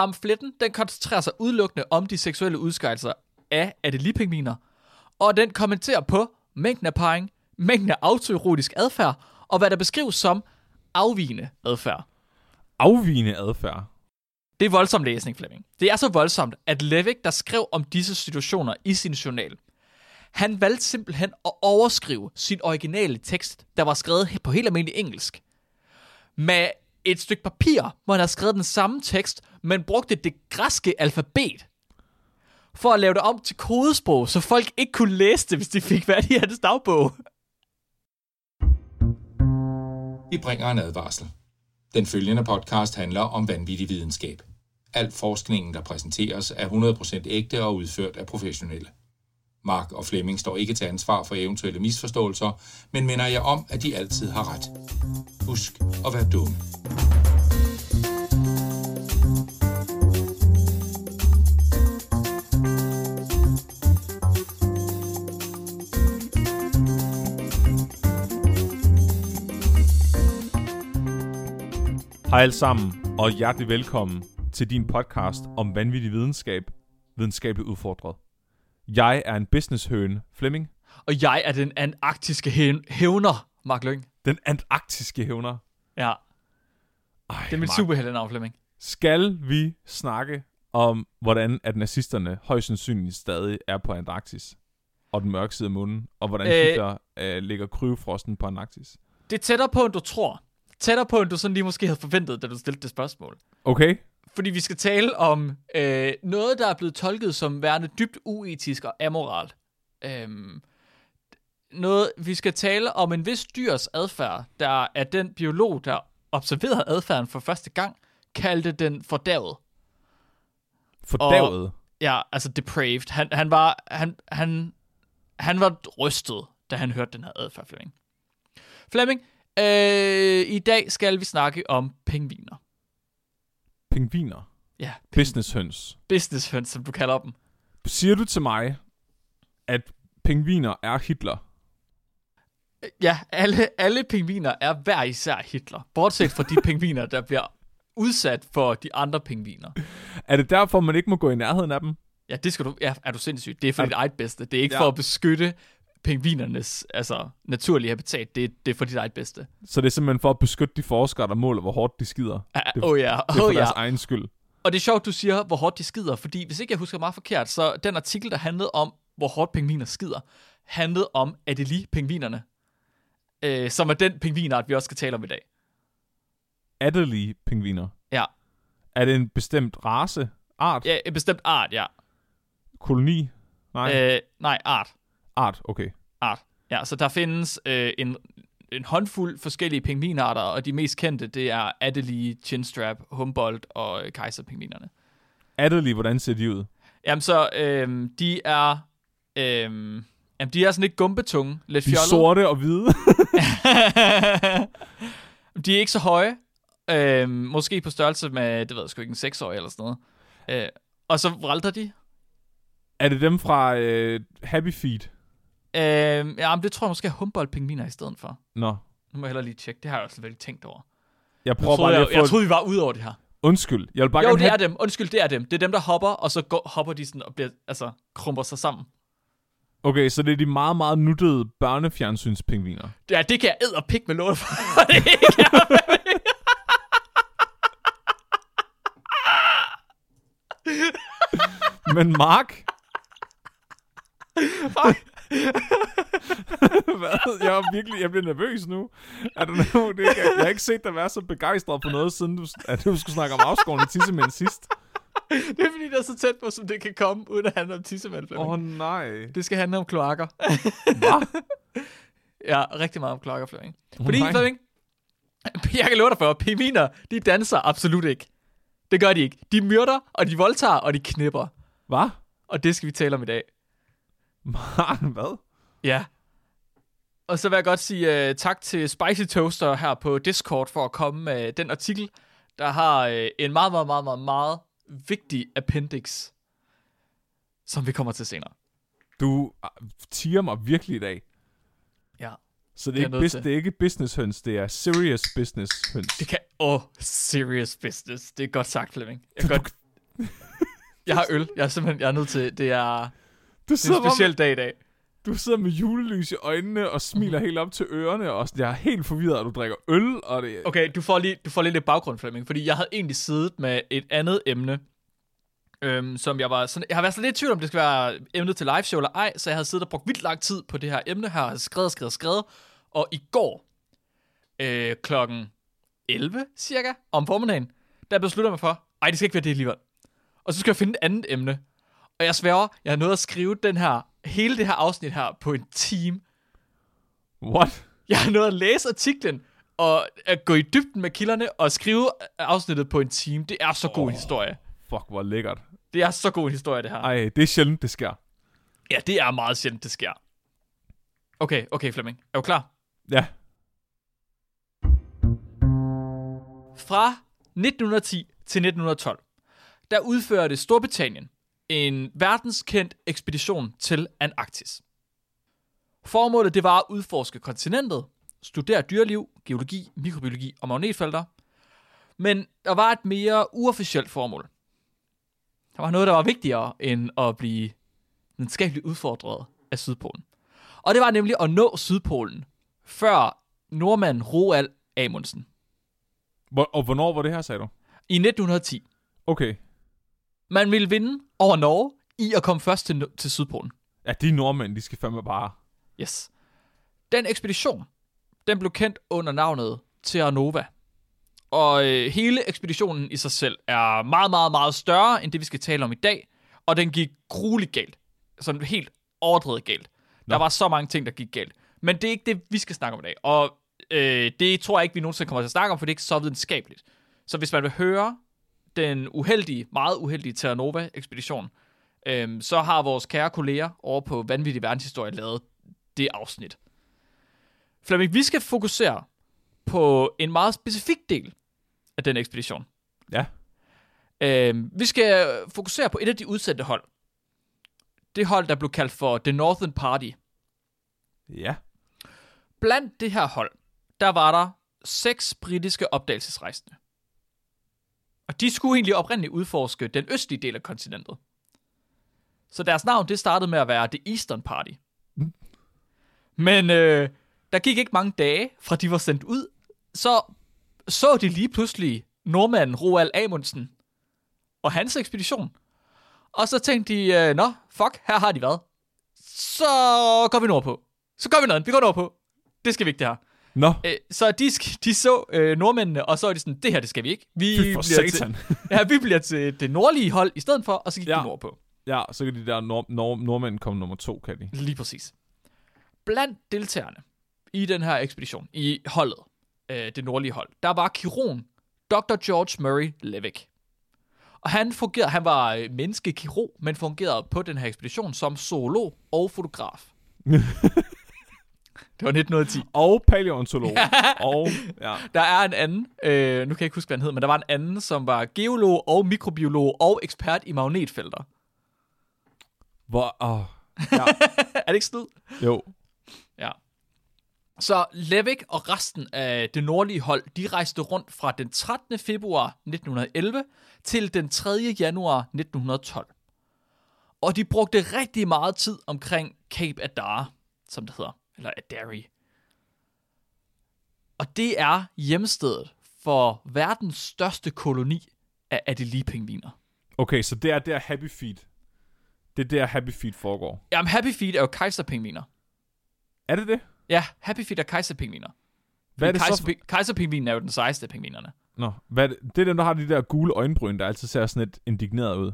Pamfletten, den koncentrerer sig udelukkende om de seksuelle udskejelser af adelie-pingviner, og den kommenterer på mængden af parring, mængden af autoerotisk adfærd, og hvad der beskrives som afvigende adfærd. Afvigende adfærd? Det er voldsom læsning, Flemming. Det er så voldsomt, at Levick, der skrev om disse situationer i sin journal, han valgte simpelthen at overskrive sin originale tekst, der var skrevet på helt almindelig engelsk, med et stykke papir, hvor han havde skrevet den samme tekst, men brugte det græske alfabet, for at lave det om til kodesprog, så folk ikke kunne læse det, hvis de fik fat i hans dagbog. Vi bringer en advarsel. Den følgende podcast handler om vanvittig videnskab. Al forskningen, der præsenteres, er 100% ægte og udført af professionelle. Mark og Flemming står ikke til ansvar for eventuelle misforståelser, men minder jer om, at de altid har ret. Husk at være dumme. Hej alle sammen, og hjertelig velkommen til din podcast om vanvittig videnskab, videnskabeligt udfordret. Jeg er en businesshøne, Flemming. Og jeg er den antarktiske hævner, Mark Lyng. Den antarktiske hævner? Ja. Ej, det er mit superheltenavn, Flemming. Skal vi snakke om, hvordan at nazisterne højst sandsynligt stadig er på Antarktis? Og den mørke side af månen? Og hvordan Hitler ligger krybefrosten på Antarktis? Det er tættere på, end du tror. Tættere på, end du sådan lige måske havde forventet, da du stillede det spørgsmål. Okay. Fordi vi skal tale om noget, der er blevet tolket som værende dybt uetisk og amoralt. Vi skal tale om en vis dyrs adfærd, der er den biolog, der observerede adfærden for første gang, kaldte den fordærvet. Fordærvet? Ja, altså depraved. Han var rystet, da han hørte den her adfærd, Flemming. Flemming, i dag skal vi snakke om pingviner. Pingviner? Ja. Businesshøns. Businesshøns, som du kalder dem. Siger du til mig, at pingviner er Hitler? Ja, alle pingviner er hver især Hitler. Bortset fra de pingviner, der bliver udsat for de andre pingviner. Er det derfor, man ikke må gå i nærheden af dem? Ja, det skal du. Ja, er du sindssyg? Det er for dit eget bedste. Det er ikke for at beskytte pingvinernes naturlige habitat. Det er for dit eget bedste. Så det er simpelthen for at beskytte de forskere, der måler, hvor hårdt de skider? Det er for deres egen skyld. Og det er sjovt, du siger, hvor hårdt de skider, fordi hvis ikke jeg husker meget forkert, så den artikel, der handlede om, hvor hårdt pingviner skider, handlede om Adelie-pingvinerne, som er den pingvinart, vi også skal tale om i dag. Adelie-pingviner? Ja. Er det en bestemt race? Art? Ja, en bestemt art, ja. Koloni? Nej. Nej, art. Art, okay. Art. Ja, så der findes en håndfuld forskellige pingvinarter, og de mest kendte, det er Adelie, Chinstrap, Humboldt og kejserpingvinerne. Adelie, hvordan ser de ud? Jamen så, de er sådan lidt gumpetunge, lidt fjollede. De er sorte og hvide. De er ikke så høje. Måske på størrelse med, det ved jeg sgu ikke, en 6-årig eller sådan noget. Og så vralter de. Er det dem fra Happy Feet? Men det tror jeg måske er Humboldt-pingviner i stedet for. Nå. Nu må jeg hellere lige tjekke. Det har jeg også virkelig tænkt over. Jeg troede, vi var ude over det her. Undskyld. Jeg vil bare jo, det er dem. Undskyld, det er dem. Det er dem, der hopper, og så hopper de sådan og bliver, krumper sig sammen. Okay, så det er de meget, meget nuttede børnefjernsynspingviner. Ja, det kan jeg edderpik med lort for. Det ikke Men Mark? Hvad? Jeg bliver nervøs nu. Jeg har ikke set dig være så begejstret på noget, siden du skulle snakke om afskårende tissemænd sidst. Det er fordi, det er så tæt på, som det kan komme, uden at handle om tissemænd. Nej. Det skal handle om kloakker. Hvad? Ja, rigtig meget om kloakker, Flemming. Fordi, Flemming, jeg kan love dig for, pingviner, de danser absolut ikke. Det gør de ikke. De myrder, og de voldtager, og de knipper. Hvad? Og det skal vi tale om i dag. Hvad? Ja. Og så vil jeg godt sige tak til Spicy Toaster her på Discord for at komme med den artikel, der har en meget, meget, meget, meget, meget vigtig appendix, som vi kommer til senere. Du tiger mig virkelig i dag. Ja. Så det er ikke businesshøns, det er serious business høns. Det kan serious business. Det er godt sagt, Flemming. Jeg har øl. Jeg er nødt til... Det er Du en speciel dag i dag. Du sidder med julelys i øjnene og smiler helt op til ørerne, og jeg er helt forvirret, at du drikker øl, og det... Okay, du får lige lidt baggrund, Flemming, fordi jeg havde egentlig siddet med et andet emne, som jeg har været så lidt i tvivl om, det skal være emnet til liveshow eller ej, så jeg havde siddet og brugt vildt lang tid på det her emne her, skrevet, og i går, klokken 11 cirka, om formiddagen, der beslutter jeg mig for, det skal ikke være det alligevel. Og så skal jeg finde et andet emne, og jeg sværger, jeg har nået at skrive hele det her afsnit her på en time. What? Jeg har nået at læse artiklen, og at gå i dybden med kilderne, og skrive afsnittet på en time. Det er så god en historie. Fuck, hvor lækkert. Det er så god en historie, det her. Ej, det er sjældent, det sker. Ja, det er meget sjældent, det sker. Okay, Flemming. Er du klar? Ja. Fra 1910 til 1912, der udførte Storbritannien en verdenskendt ekspedition til Antarktis. Formålet det var at udforske kontinentet, studere dyreliv, geologi, mikrobiologi og magnetfelter. Men der var et mere uofficielt formål. Der var noget, der var vigtigere end at blive videnskabeligt udfordret af Sydpolen. Og det var nemlig at nå Sydpolen, før nordmanden Roald Amundsen. Og hvornår var det her, sagde du? I 1910. Okay. Man ville vinde over Norge i at komme først til Sydpolen. Ja, de nordmænd, de skal fandme bare... Yes. Den ekspedition, den blev kendt under navnet Terra Nova. Og hele ekspeditionen i sig selv er meget, meget, meget større end det, vi skal tale om i dag. Og den gik grueligt galt. Sådan helt overdrevet galt. Der var så mange ting, der gik galt. Men det er ikke det, vi skal snakke om i dag. Og det tror jeg ikke, vi nogensinde kommer til at snakke om, for det er ikke så videnskabeligt. Så hvis man vil høre den meget uheldige Terra Nova-ekspedition, så har vores kære kolleger over på Vanvittig Verdenshistorie lavet det afsnit. Flemming, vi skal fokusere på en meget specifik del af den ekspedition. Ja. Vi skal fokusere på et af de udsendte hold. Det hold, der blev kaldt for The Northern Party. Ja. Blandt det her hold, der var der 6 britiske opdagelsesrejsende. Og de skulle egentlig oprindeligt udforske den østlige del af kontinentet. Så deres navn, det startede med at være The Eastern Party. Men der gik ikke mange dage, fra de var sendt ud, så de lige pludselig nordmanden Roald Amundsen og hans ekspedition. Og så tænkte de, her har de været. Så går vi nordpå. Vi går nordpå. Det skal vi ikke, det her. Nå. Så de så nordmændene, og så er de sådan, det her, det skal vi ikke. Fy for satan. Vi bliver til det nordlige hold i stedet for, og så gik de nordpå. Ja, så kan de der nordmænd komme nummer 2, kan de. Lige præcis. Blandt deltagerne i den her ekspedition, i holdet, det nordlige hold, der var kirurgen Dr. George Murray Levick. Og han var menneskekirurg, men fungerede på den her ekspedition som zoolog og fotograf. Det var 1910. Og paleontolog. Ja. Der er en anden, nu kan jeg ikke huske, hvad han hed, men der var en anden, som var geolog og mikrobiolog og ekspert i magnetfelter. Ja. Er det ikke snyd? Jo. Ja. Så Levick og resten af det nordlige hold, de rejste rundt fra den 13. februar 1911 til den 3. januar 1912. Og de brugte rigtig meget tid omkring Cape Adare, som det hedder, eller Adare. Og det er hjemstedet for verdens største koloni af Adelie-pingviner. Okay, så det er der Happy Feet. Det er der Happy Feet foregår. Jamen, Happy Feet er jo kejserpingviner. Er det det? Ja, Happy Feet er kejserpingviner. Hvad er det så? Kejserpingvinen er jo den sejeste af pingvinerne. Nå, det er dem, der har de der gule øjenbryn, der altid ser sådan lidt indigneret ud.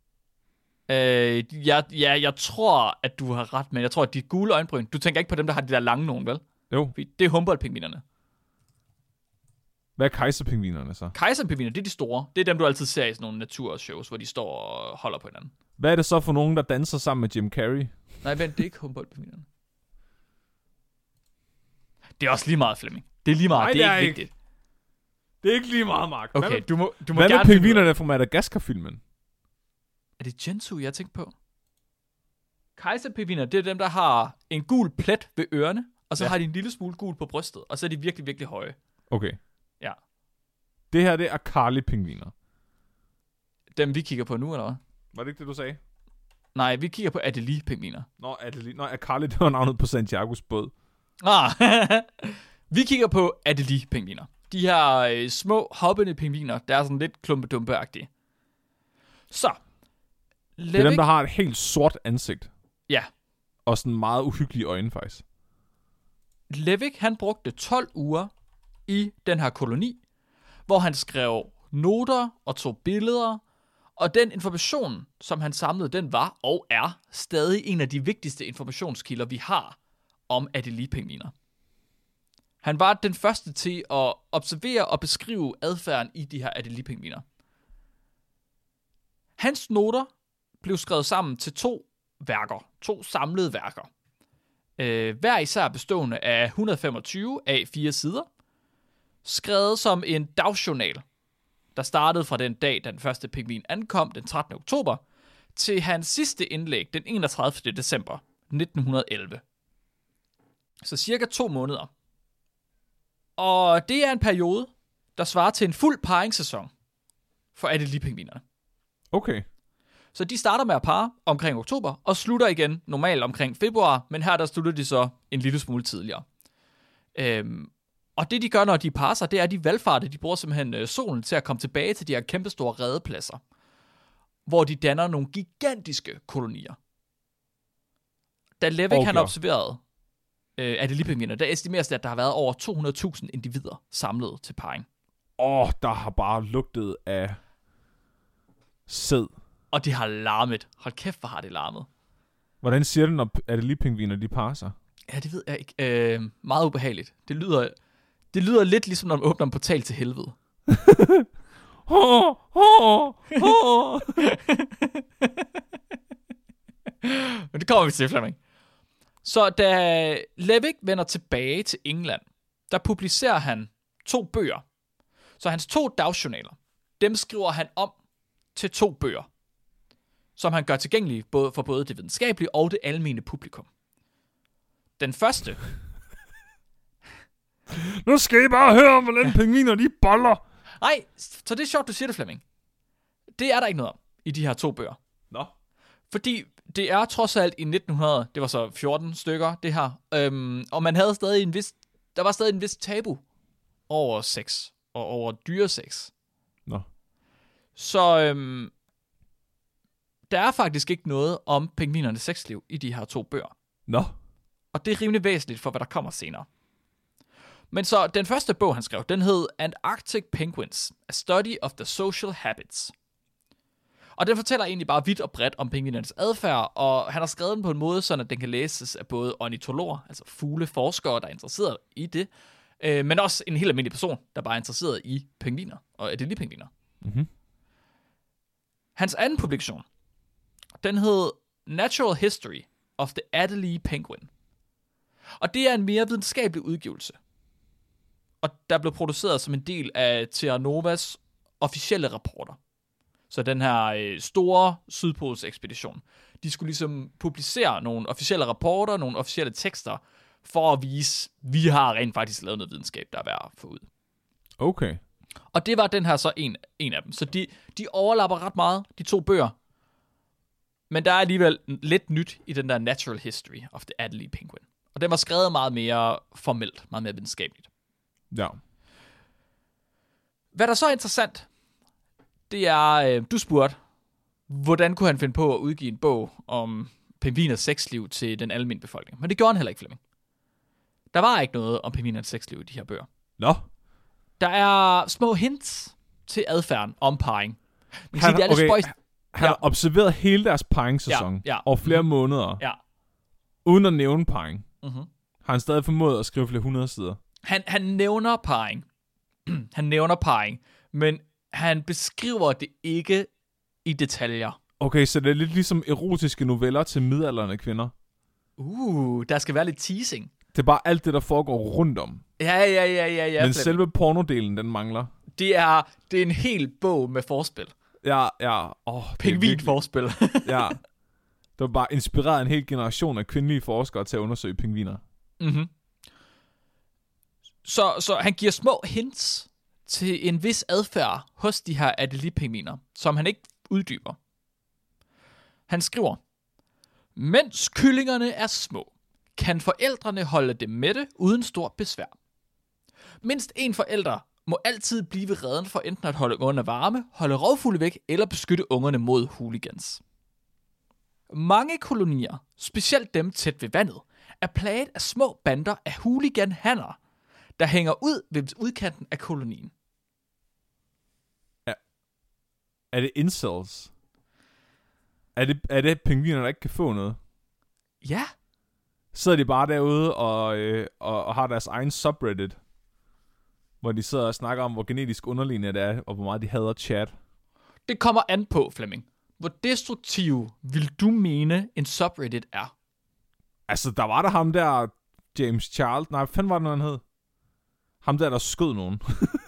Jeg tror, at du har ret, men jeg tror, at de gule øjenbryn, du tænker ikke på dem, der har de der lange nogen, vel? Jo. Det er Humboldt-pingvinerne. Hvad er kejserpingvinerne så? Kejserpingviner, det er de store. Det er dem, du altid ser i sådan nogle naturshows, hvor de står og holder på hinanden. Hvad er det så for nogen, der danser sammen med Jim Carrey? Nej, vent, det er ikke Humboldt-pingvinerne. Det er også lige meget, Flemming. Det er lige meget. Nej, det er ikke vigtigt. Det er ikke lige meget, Mark. Okay, du må hvad gerne... med pingvinerne fra Madagaskar-filmen? Er det Gentoo, jeg tænkte på? Kejserpingviner, det er dem, der har en gul plet ved ørerne, og så har de en lille smule gul på brystet, og så er de virkelig, virkelig høje. Okay. Ja. Det her, det er Carly-pingviner. Dem, vi kigger på nu, eller hvad? Var det ikke det, du sagde? Nej, vi kigger på Adelie-pingviner. Nå, Adelie. Nå, Carly, det var navnet på Santiagos båd. Vi kigger på Adelie-pingviner. De her små, hoppende pingviner, der er sådan lidt klumpedumpe-agtige. Så. Levick, det er dem, der har et helt sort ansigt. Ja. Og sådan meget uhyggelige øjne, faktisk. Levick, han brugte 12 uger i den her koloni, hvor han skrev noter og tog billeder, og den information, som han samlede, den var og er stadig en af de vigtigste informationskilder, vi har om Adelie-pingviner. Han var den første til at observere og beskrive adfærden i de her Adelie-pingviner. Hans noter blev skrevet sammen til 2 samlede værker. Hver især bestående af 125 A4 sider, skrevet som en dagsjournal, der startede fra den dag, den første pingvin ankom, den 13. oktober, til hans sidste indlæg, den 31. december 1911. Så cirka 2 måneder. Og det er en periode, der svarer til en fuld parringssæson for Adelie-pingvinerne. Okay. Så de starter med at parre omkring oktober, og slutter igen normalt omkring februar, men her der slutter de så en lille smule tidligere. Og det de gør, når de parrer sig, det er, at de valfarter. De bruger simpelthen solen til at komme tilbage til de her kæmpestore redepladser, hvor de danner nogle gigantiske kolonier. Da Levick han observerede Adelie-pingviner, der estimeres det, at der har været over 200.000 individer samlet til parring. Der har bare lugtet af sæd. Og det har larmet. Hold kæft, hvor har det larmet. Hvordan siger det, når Adelie-pingviner de parrer sig? Ja, det ved jeg ikke. Meget ubehageligt. Det lyder lidt ligesom, når man åbner en portal til helvede. Men det kommer vi til, Flemming. Så da Levick vender tilbage til England, der publicerer han 2 bøger. Så hans 2 dagsjournaler, dem skriver han om til 2 bøger, som han gør tilgængelige for både det videnskabelige og det almene publikum. Den første. Nu skal I bare høre, hvordan pingviner de boller. Nej, så det er sjovt, du siger det, Flemming. Det er der ikke noget om i de her 2 bøger. Nå. Fordi det er trods alt i 1900, det var så 14 stykker, det her. Og man havde stadig der var stadig en vis tabu over sex og over dyresex. Nå. Så der er faktisk ikke noget om pingvinernes sexliv i de her 2 bøger. Nå. Og det er rimelig væsentligt for, hvad der kommer senere. Men så den første bog, han skrev, den hed Antarctic Penguins, A Study of the Social Habits. Og den fortæller egentlig bare vidt og bredt om pingvinernes adfærd, og han har skrevet den på en måde, så den kan læses af både ornitologer, altså fugleforskere, der er interesseret i det, men også en helt almindelig person, der bare er interesseret i pingviner og Adelie-pingviner. Mm-hmm. Hans anden publikation, den hed Natural History of the Adelie Penguin. Og det er en mere videnskabelig udgivelse. Og der blev produceret som en del af Terra Novas officielle rapporter. Så den her store sydpolsekspedition, de skulle ligesom publicere nogle officielle rapporter, nogle officielle tekster, for at vise, vi har rent faktisk lavet noget videnskab, der er værd at få ud. Okay. Og det var den her så en af dem. Så de overlapper ret meget, de 2 bøger. Men der er alligevel lidt nyt i den der Natural History of the Adelie Penguin. Og den var skrevet meget mere formelt, meget mere videnskabeligt. Ja. Hvad der så er interessant, det er, du spurgte, hvordan kunne han finde på at udgive en bog om pingviners sexliv til den almindelige befolkning. Men det gjorde han heller ikke, Flemming. Der var ikke noget om pingviners sexliv i de her bøger. Nå. Der er små hints til adfærden om parring. Han har observeret hele deres parringssæson over flere måneder. Ja. Uden at nævne parring. Mm-hmm. Har han stadig formået at skrive flere 100 sider? Han nævner parring. Han nævner parring. Men han beskriver det ikke i detaljer. Okay, så det er lidt ligesom erotiske noveller til midaldrende kvinder. Der skal være lidt teasing. Det er bare alt det, der foregår rundt om. Ja. Men selve pornodelen, den mangler. Det er en hel bog med forspil. Ja. Pingvinforspil. Ja. Det var bare inspireret en hel generation af kvindelige forskere til at undersøge pingviner. Mhm. Så han giver små hints til en vis adfærd hos de her Adelie-pingviner, som han ikke uddyber. Han skriver, mens kyllingerne er små, kan forældrene holde dem mætte uden stort besvær. Mindst en forælder må altid blive ved reden for enten at holde ungerne varme, holde rovfugle væk eller beskytte ungerne mod hooligans. Mange kolonier, specielt dem tæt ved vandet, er plaget af små bander af hooligan-hanner, der hænger ud ved udkanten af kolonien. Ja. Er det incels? Er det pingviner, der ikke kan få noget? Ja. Sidder de bare derude og har deres egen subreddit, hvor de sidder og snakker om, hvor genetisk underliggende det er, og hvor meget de hader chat? Det kommer an på, Flemming. Hvor destruktiv vil du mene, en subreddit er? Altså, der var der ham der, James Charles. Nej, hvad fanden var det, han hed? Ham der skød nogen.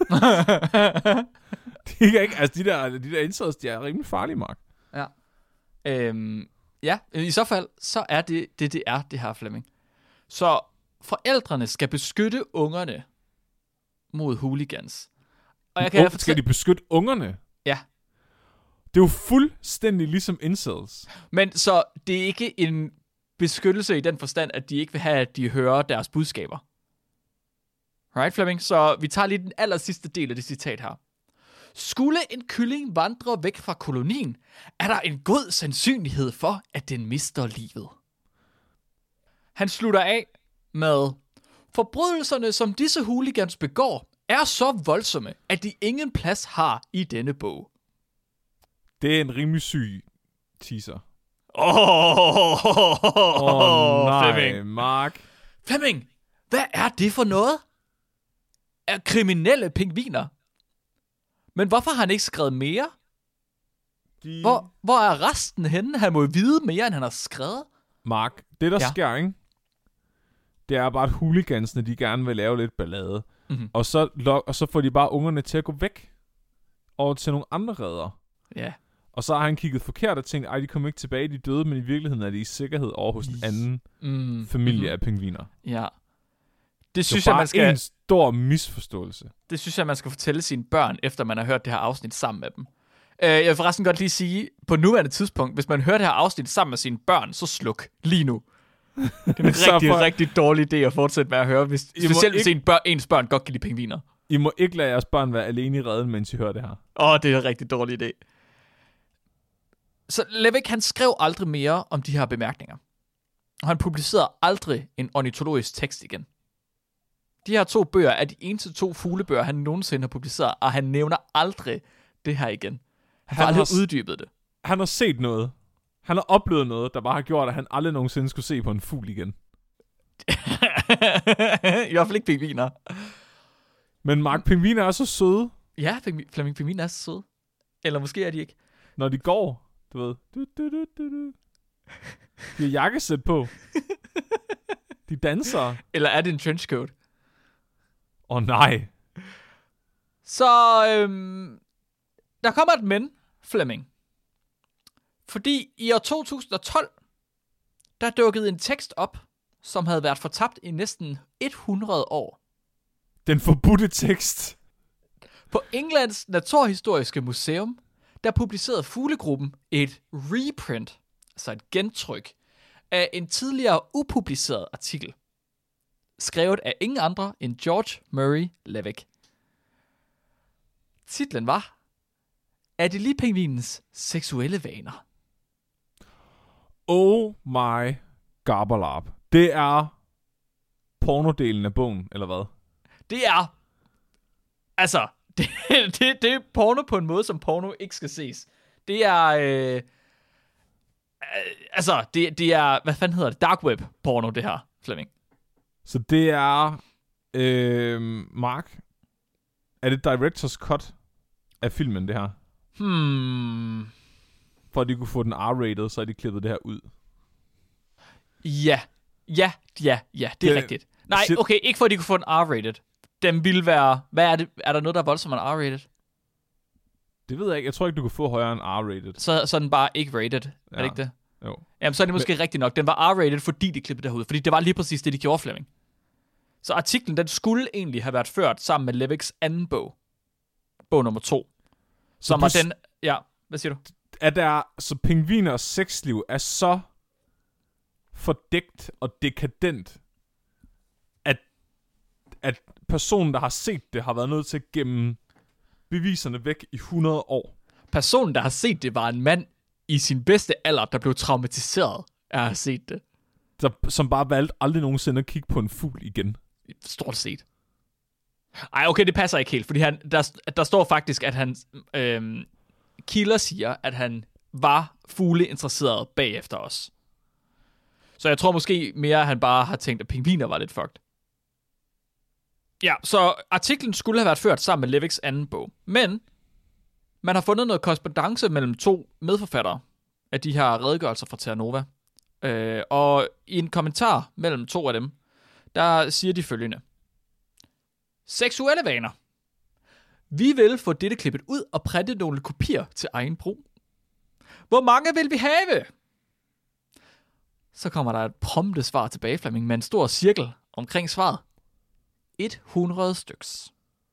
De der incels, de er rimelig farlige, Mark. Ja. Ja, i så fald, så er det er, det her, Flemming. Så forældrene skal beskytte ungerne mod hooligans. Og jeg kan skal de beskytte ungerne? Ja. Det er jo fuldstændig ligesom incels. Men så det er ikke en beskyttelse i den forstand, at de ikke vil have, at de hører deres budskaber. Right, Flemming? Så vi tager lige den aller sidste del af det citat her. Skulle en kylling vandre væk fra kolonien, er der en god sandsynlighed for, at den mister livet. Han slutter af med, forbrydelserne, som disse hooligans begår, er så voldsomme, at de ingen plads har i denne bog. Det er en rimelig syg teaser. Nej, Flemming. Mark. Flemming, hvad er det for noget? Er kriminelle pingviner? Men hvorfor har han ikke skrevet mere? Hvor er resten henne? Han må jo vide mere, end han har skrevet. Mark, det der sker, ikke? Det er bare, at hooligansene, de gerne vil lave lidt ballade. Mm-hmm. Og så får de bare ungerne til at gå væk. Over til nogle andre reder. Ja. Og så har han kigget forkert og tænkt, de kommer ikke tilbage, de døde, men i virkeligheden er de i sikkerhed over hos en anden familie af pingviner. Ja. Det synes jeg, man skal... en stor misforståelse. Det synes jeg, man skal fortælle sine børn, efter man har hørt det her afsnit sammen med dem. Jeg vil forresten godt lige sige, på nuværende tidspunkt, hvis man hører det her afsnit sammen med sine børn, så sluk lige nu. Det er en rigtig dårlig idé at fortsætte med at høre, specielt hvis ens børn godt kan lide pingviner. I må ikke lade jeres børn være alene i reden, mens I hører det her. Det er en rigtig dårlig idé. Så Levick, han skrev aldrig mere om de her bemærkninger. Og han publicerede aldrig en ornitologisk tekst igen. De her 2 bøger er de eneste 2 fuglebøger, han nogensinde har publiceret, og han nævner aldrig det her igen. Han har aldrig uddybet det. Han har set noget. Han har oplevet noget, der bare har gjort, at han aldrig nogensinde skulle se på en fugl igen. I hvert fald ikke pingviner. Men Mark, pingviner er så søde. Ja, Flemming, pingviner er så søde. Eller måske er de ikke. Når de går, du ved. De har jakkesæt på. De danser. Eller er det en trenchcoat? Nej. Så der kommer et men, Flemming. Fordi i år 2012, der dukkede en tekst op, som havde været fortabt i næsten 100 år. Den forbudte tekst. På Englands Naturhistoriske Museum, der publicerede Fuglegruppen et reprint, altså et gentryk, af en tidligere upubliceret artikel, skrevet af ingen andre end George Murray Levick. Titlen var Adelie-pingvinens seksuelle vaner. Oh my gabberlap. Det er pornodelen af bogen, eller hvad? Det er... Altså, det er porno på en måde, som porno ikke skal ses. Det er... altså, det er... Hvad fanden hedder det? Dark web porno, det her, Flemming. Så det er... Mark? Er det director's cut af filmen, det her? For at de kunne få den R-rated, så har de klippet det her ud. Ja, det er rigtigt. Nej, okay, ikke for at de kunne få den R-rated. Den ville være... Hvad er det? Er der noget, der er voldsomt en R-rated? Det ved jeg ikke. Jeg tror ikke, du kan få højere end R-rated. Så er den bare ikke rated. Ja. Er det ikke det? Jo. Jamen, så er det måske rigtigt nok. Den var R-rated, fordi de klippede det her ud. Fordi det var lige præcis det, de gjorde, Flemming. Så artiklen, den skulle egentlig have været ført sammen med Levicks anden bog. Bog nummer 2. Som var den... Ja, hvad siger du? så pingviners sexliv er så fordækt og dekadent, at personen, der har set det, har været nødt til at gemme beviserne væk i 100 år. Personen, der har set det, var en mand i sin bedste alder, der blev traumatiseret af at have set det. Som bare valgte aldrig nogensinde at kigge på en fugl igen. Stort set. Ej, okay, det passer ikke helt, fordi der står faktisk, at han kilder siger, at han var fugleinteresseret bagefter os. Så jeg tror måske mere, at han bare har tænkt, at pingviner var lidt fucked. Ja, så artiklen skulle have været ført sammen med Leviks anden bog. Men man har fundet noget korrespondance mellem 2 medforfattere af de her redegørelser fra Terra Nova. Og i en kommentar mellem 2 af dem, der siger de følgende. Seksuelle vaner. Vi vil få dette klippet ud og printe nogle kopier til egen brug. Hvor mange vil vi have? Så kommer der et prompte svar tilbage, Flemming, med en stor cirkel omkring svaret. 100 styks.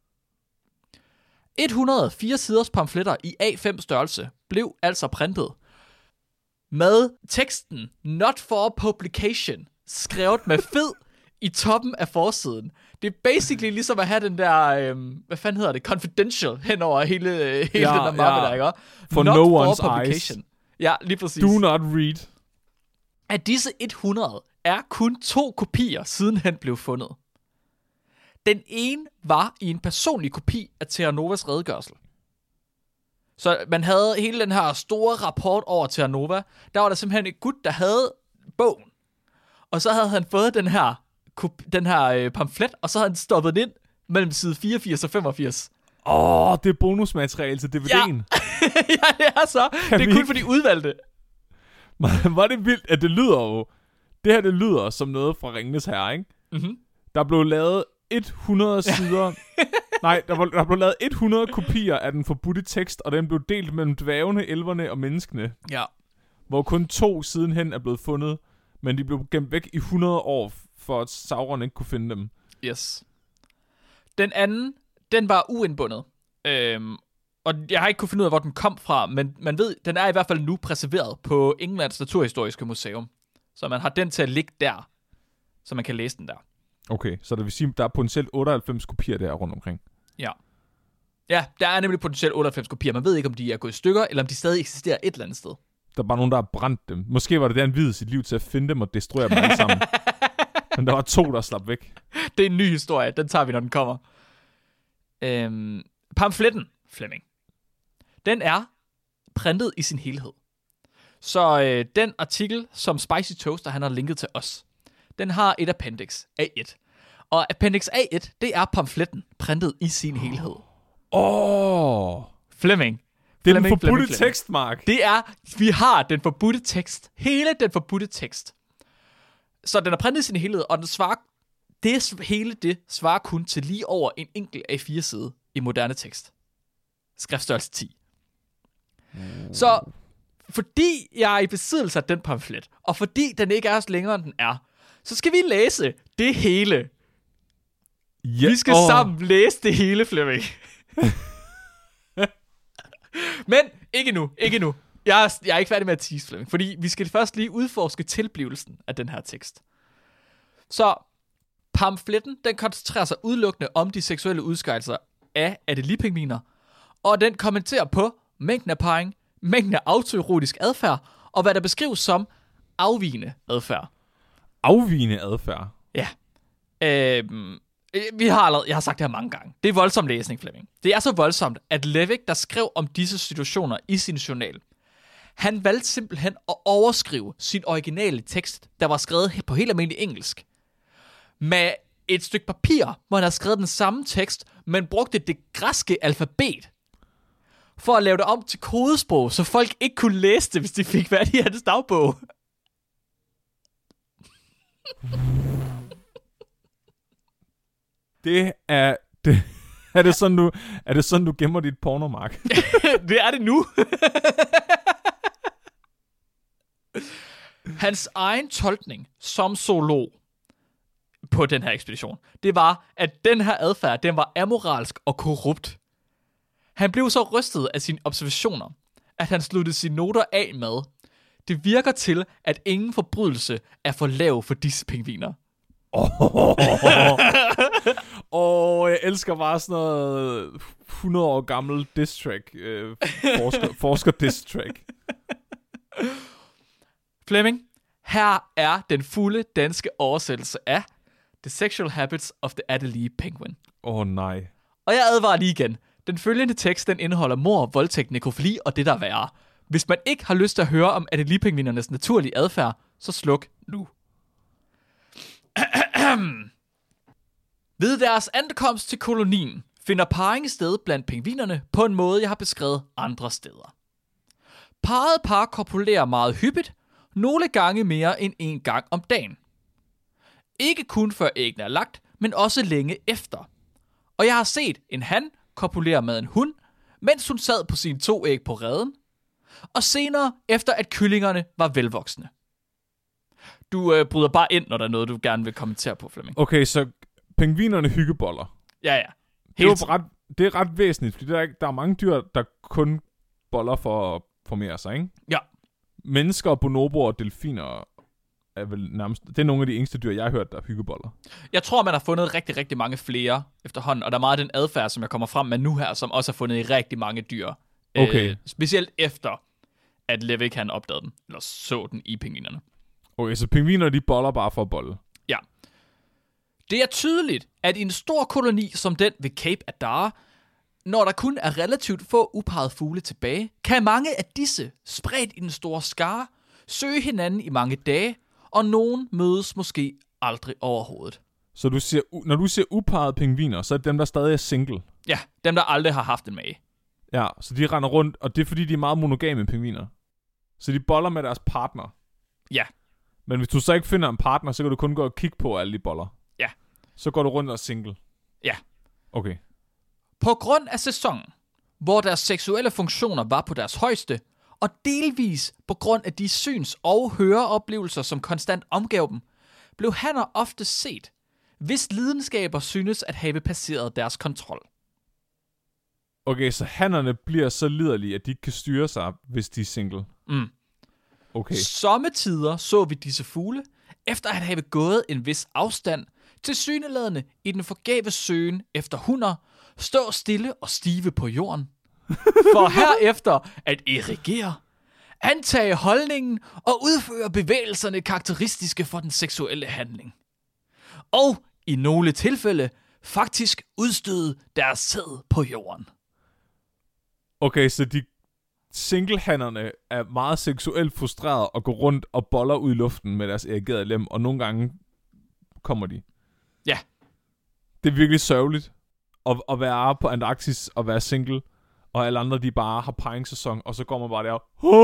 104 siders pamfletter i A5 størrelse blev altså printet med teksten Not for publication skrevet med fed i toppen af forsiden. Det er basically ligesom at have den der, hvad fanden hedder det, confidential henover hele den der mappe, der, ikke? For Not no for one's publication. eyes. Ja, lige præcis. Do not read. Af disse 100 er kun 2 kopier siden han blev fundet. Den ene var i en personlig kopi af Terra Novas redegørelse. Så man havde hele den her store rapport over Terra Nova. Der var der simpelthen et gut, der havde bogen. Og så havde han fået den her pamflet, og så havde han stoppet den ind mellem side 84 og 85. Det er bonusmateriale til DVD'en. Ja, ja, det er så. Det er kun for de udvalgte. Var det vildt, at det lyder jo... Det her, det lyder som noget fra Ringenes Herre, ikke? Mm-hmm. Der blev lavet 100 sider... Nej, der blev lavet 100 kopier af den forbudte tekst, og den blev delt mellem dværgene, elverne og menneskene. Ja. Hvor kun 2 sidenhen er blevet fundet, men de blev gemt væk i 100 år, for at Sauron ikke kunne finde dem. Yes. Den anden, den var uindbundet. Og jeg har ikke kunne finde ud af, hvor den kom fra, men man ved, den er i hvert fald nu preserveret på Englands Naturhistoriske Museum. Så man har den til at ligge der, så man kan læse den der. Okay, så det vil sige, at der er potentielt 98 kopier der rundt omkring. Ja. Ja, der er nemlig potentielt 98 kopier. Man ved ikke, om de er gået i stykker, eller om de stadig eksisterer et eller andet sted. Der er bare nogen, der har brændt dem. Måske var det der, han videde sit liv til at finde dem og destruere dem alle sammen. Men der var 2, der slap væk. Det er en ny historie. Den tager vi, når den kommer. Pamfletten, Flemming. Den er printet i sin helhed. Så den artikel, som Spicy Toaster han har linket til os, den har et appendix, A1. Og appendix A1, det er pamfletten printet i sin helhed. Flemming. Det er den forbudte tekst, Mark. Det er, vi har den forbudte tekst. Hele den forbudte tekst. Så den er printet i sin helhed, og den svarer, det svarer kun til lige over en enkelt A4-side i moderne tekst. Skriftstørrelse 10. Så fordi jeg er i besiddelse af den pamflet, og fordi den ikke er så længere, end den er, så skal vi læse det hele. Ja, vi skal sammen læse det hele, Flemming. Men ikke nu. Jeg er ikke færdig med at tease, Flemming, fordi vi skal først lige udforske tilblivelsen af den her tekst. Så pamfletten, den koncentrerer sig udelukkende om de seksuelle udskejelser af adelie-pingviner, og den kommenterer på mængden af parring, mængden af autoerotisk adfærd, og hvad der beskrives som afvigende adfærd. Afvigende adfærd? Ja. Jeg har sagt det her mange gange. Det er voldsom læsning, Flemming. Det er så voldsomt, at Levik, der skrev om disse situationer i sin journal, han valgte simpelthen at overskrive sin originale tekst, der var skrevet på helt almindelig engelsk, med et stykke papir, hvor han havde skrevet den samme tekst, men brugte det græske alfabet for at lave det om til kodesprog, så folk ikke kunne læse det, hvis de fik fat i hans dagbog. Er det sådan, du gemmer dit pornomark? Det er det nu. Hans egen tolkning som zoolog på den her ekspedition, det var, at den her adfærd, den var amoralsk og korrupt. Han blev så rystet af sine observationer, at han sluttede sine noter af med: det virker til, at ingen forbrydelse er for lav for disse pingviner. Jeg elsker bare sådan noget 100 år gammel diss track. Forsker diss track. Flemming, her er den fulde danske oversættelse af The Sexual Habits of the Adelie Penguin. Nej. Og jeg advarer lige igen. Den følgende tekst, den indeholder mord, voldtægt, nekrofili og det, der er værre. Hvis man ikke har lyst til at høre om Adelie-pingvinernes naturlige adfærd, så sluk nu. Ved deres ankomst til kolonien finder parring sted blandt pingvinerne på en måde, jeg har beskrevet andre steder. Parret par kopulerer meget hyppigt, nogle gange mere end en gang om dagen. Ikke kun før æggene er lagt, men også længe efter. Og jeg har set en han kopulere med en hund, mens hun sad på sine 2 æg på reden, og senere efter at kyllingerne var velvoksne. Du bryder bare ind, når der er noget, du gerne vil kommentere på, Flemming. Okay, så pingvinerne hyggeboller. Ja. Det er ret væsentligt, fordi der er mange dyr, der kun boller for at formere sig, ikke? Ja. Mennesker, bonoboer og delfiner er vel nærmest... Det er nogle af de eneste dyr, jeg har hørt, der er hyggeboller. Jeg tror, man har fundet rigtig, rigtig mange flere efterhånden, og der er meget af den adfærd, som jeg kommer frem med nu her, som også har fundet i rigtig mange dyr. Okay. Specielt efter, at Levick han opdagede den, eller så den i pingvinerne. Okay, så pingviner, de boller bare for at bolle. Ja. Det er tydeligt, at i en stor koloni som den ved Cape Adare, når der kun er relativt få uparrede fugle tilbage, kan mange af disse, spredt i den store skare, søge hinanden i mange dage, og nogen mødes måske aldrig overhovedet. Så når du siger uparrede pingviner, så er det dem, der stadig er single? Ja, dem der aldrig har haft en mage. Ja, så de render rundt, og det er fordi, de er meget monogame pingviner. Så de boller med deres partner. Ja. Men hvis du så ikke finder en partner, så kan du kun gå og kigge på alle de boller. Ja. Så går du rundt og er single. Ja. Okay. På grund af sæsonen, hvor deres seksuelle funktioner var på deres højeste, og delvis på grund af de syns- og høreoplevelser, som konstant omgav dem, blev hanner ofte set, hvis lidenskaber synes at have passeret deres kontrol. Okay, så hannerne bliver så liderlige, at de ikke kan styre sig, hvis de er single. Mm. Okay. Sommetider så vi disse fugle, efter at have gået en vis afstand, tilsyneladende i den forgæves søgen efter hunner, stå stille og stive på jorden, for herefter at erigere, antage holdningen og udføre bevægelserne karakteristiske for den seksuelle handling. Og i nogle tilfælde faktisk udstøde deres sæd på jorden. Okay, så de singlehannerne er meget seksuelt frustreret og går rundt og boller ud i luften med deres erigerede lem, og nogle gange kommer de. Ja. Det er virkelig sørgeligt at være på Antarktis og være single, og alle andre, de bare har parringssæson, og så går man bare der.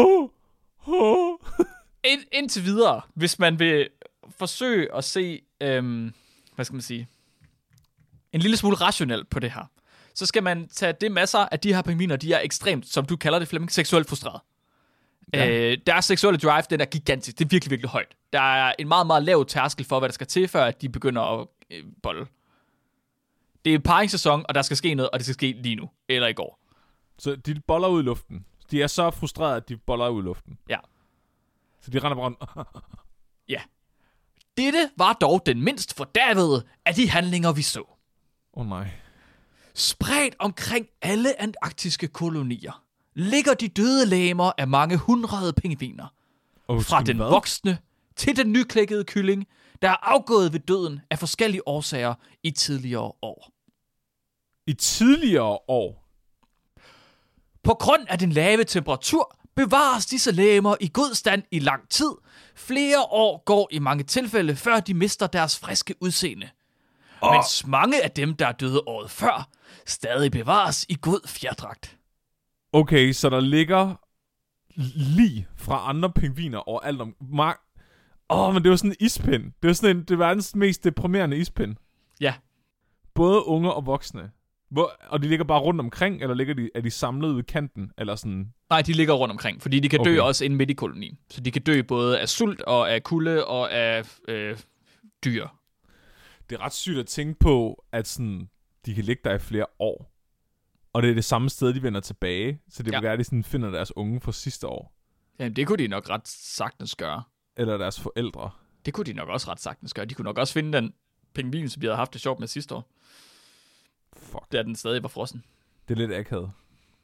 Indtil videre, hvis man vil forsøge at se, hvad skal man sige, en lille smule rationelt på det her, så skal man tage det masser af de her pingviner, de er ekstremt, som du kalder det, Flemming, seksuelt frustreret. Ja. Deres seksuelle drive, den er gigantisk. Det er virkelig, virkelig højt. Der er en meget, meget lav tærskel for, hvad der skal til, før at de begynder at bolle. Det er parringssæson, og der skal ske noget, og det skal ske lige nu, eller i går. Så de boller ud i luften. De er så frustrerede, at de boller ud i luften. Ja. Så de render bare rundt. Ja. Dette var dog den mindst fordærvede af de handlinger, vi så. Nej. Spredt omkring alle antarktiske kolonier ligger de døde legemer af mange hundrede pingviner. Fra den voksne til den nyklækkede kylling, der er afgået ved døden af forskellige årsager i tidligere år. I tidligere år? På grund af den lave temperatur bevares disse legemer i god stand i lang tid. Flere år går i mange tilfælde, før de mister deres friske udseende. Mens mange af dem, der er døde året før, stadig bevares i god fjerdragt. Okay, så der ligger lig fra andre pingviner overalt om... men det var sådan en ispind. Det var sådan det verdens mest deprimerende ispind. Ja. Både unge og voksne. Og de ligger bare rundt omkring, eller er de samlet ud i kanten? Eller sådan? Nej, de ligger rundt omkring, fordi de kan dø også inde midt i kolonien. Så de kan dø både af sult og af kulde og af dyr. Det er ret sygt at tænke på, at sådan, de kan ligge der i flere år. Og det er det samme sted, de vender tilbage. Så det vil gerne, de sådan finder deres unge fra sidste år. Jamen, det kunne de nok ret sagtens gøre. Eller deres forældre. Det kunne de nok også ret sagtens gøre. De kunne nok også finde den pingvin, som de havde haft det sjovt med sidste år. Fuck. Da den stadig var frossen. Det er lidt akavet.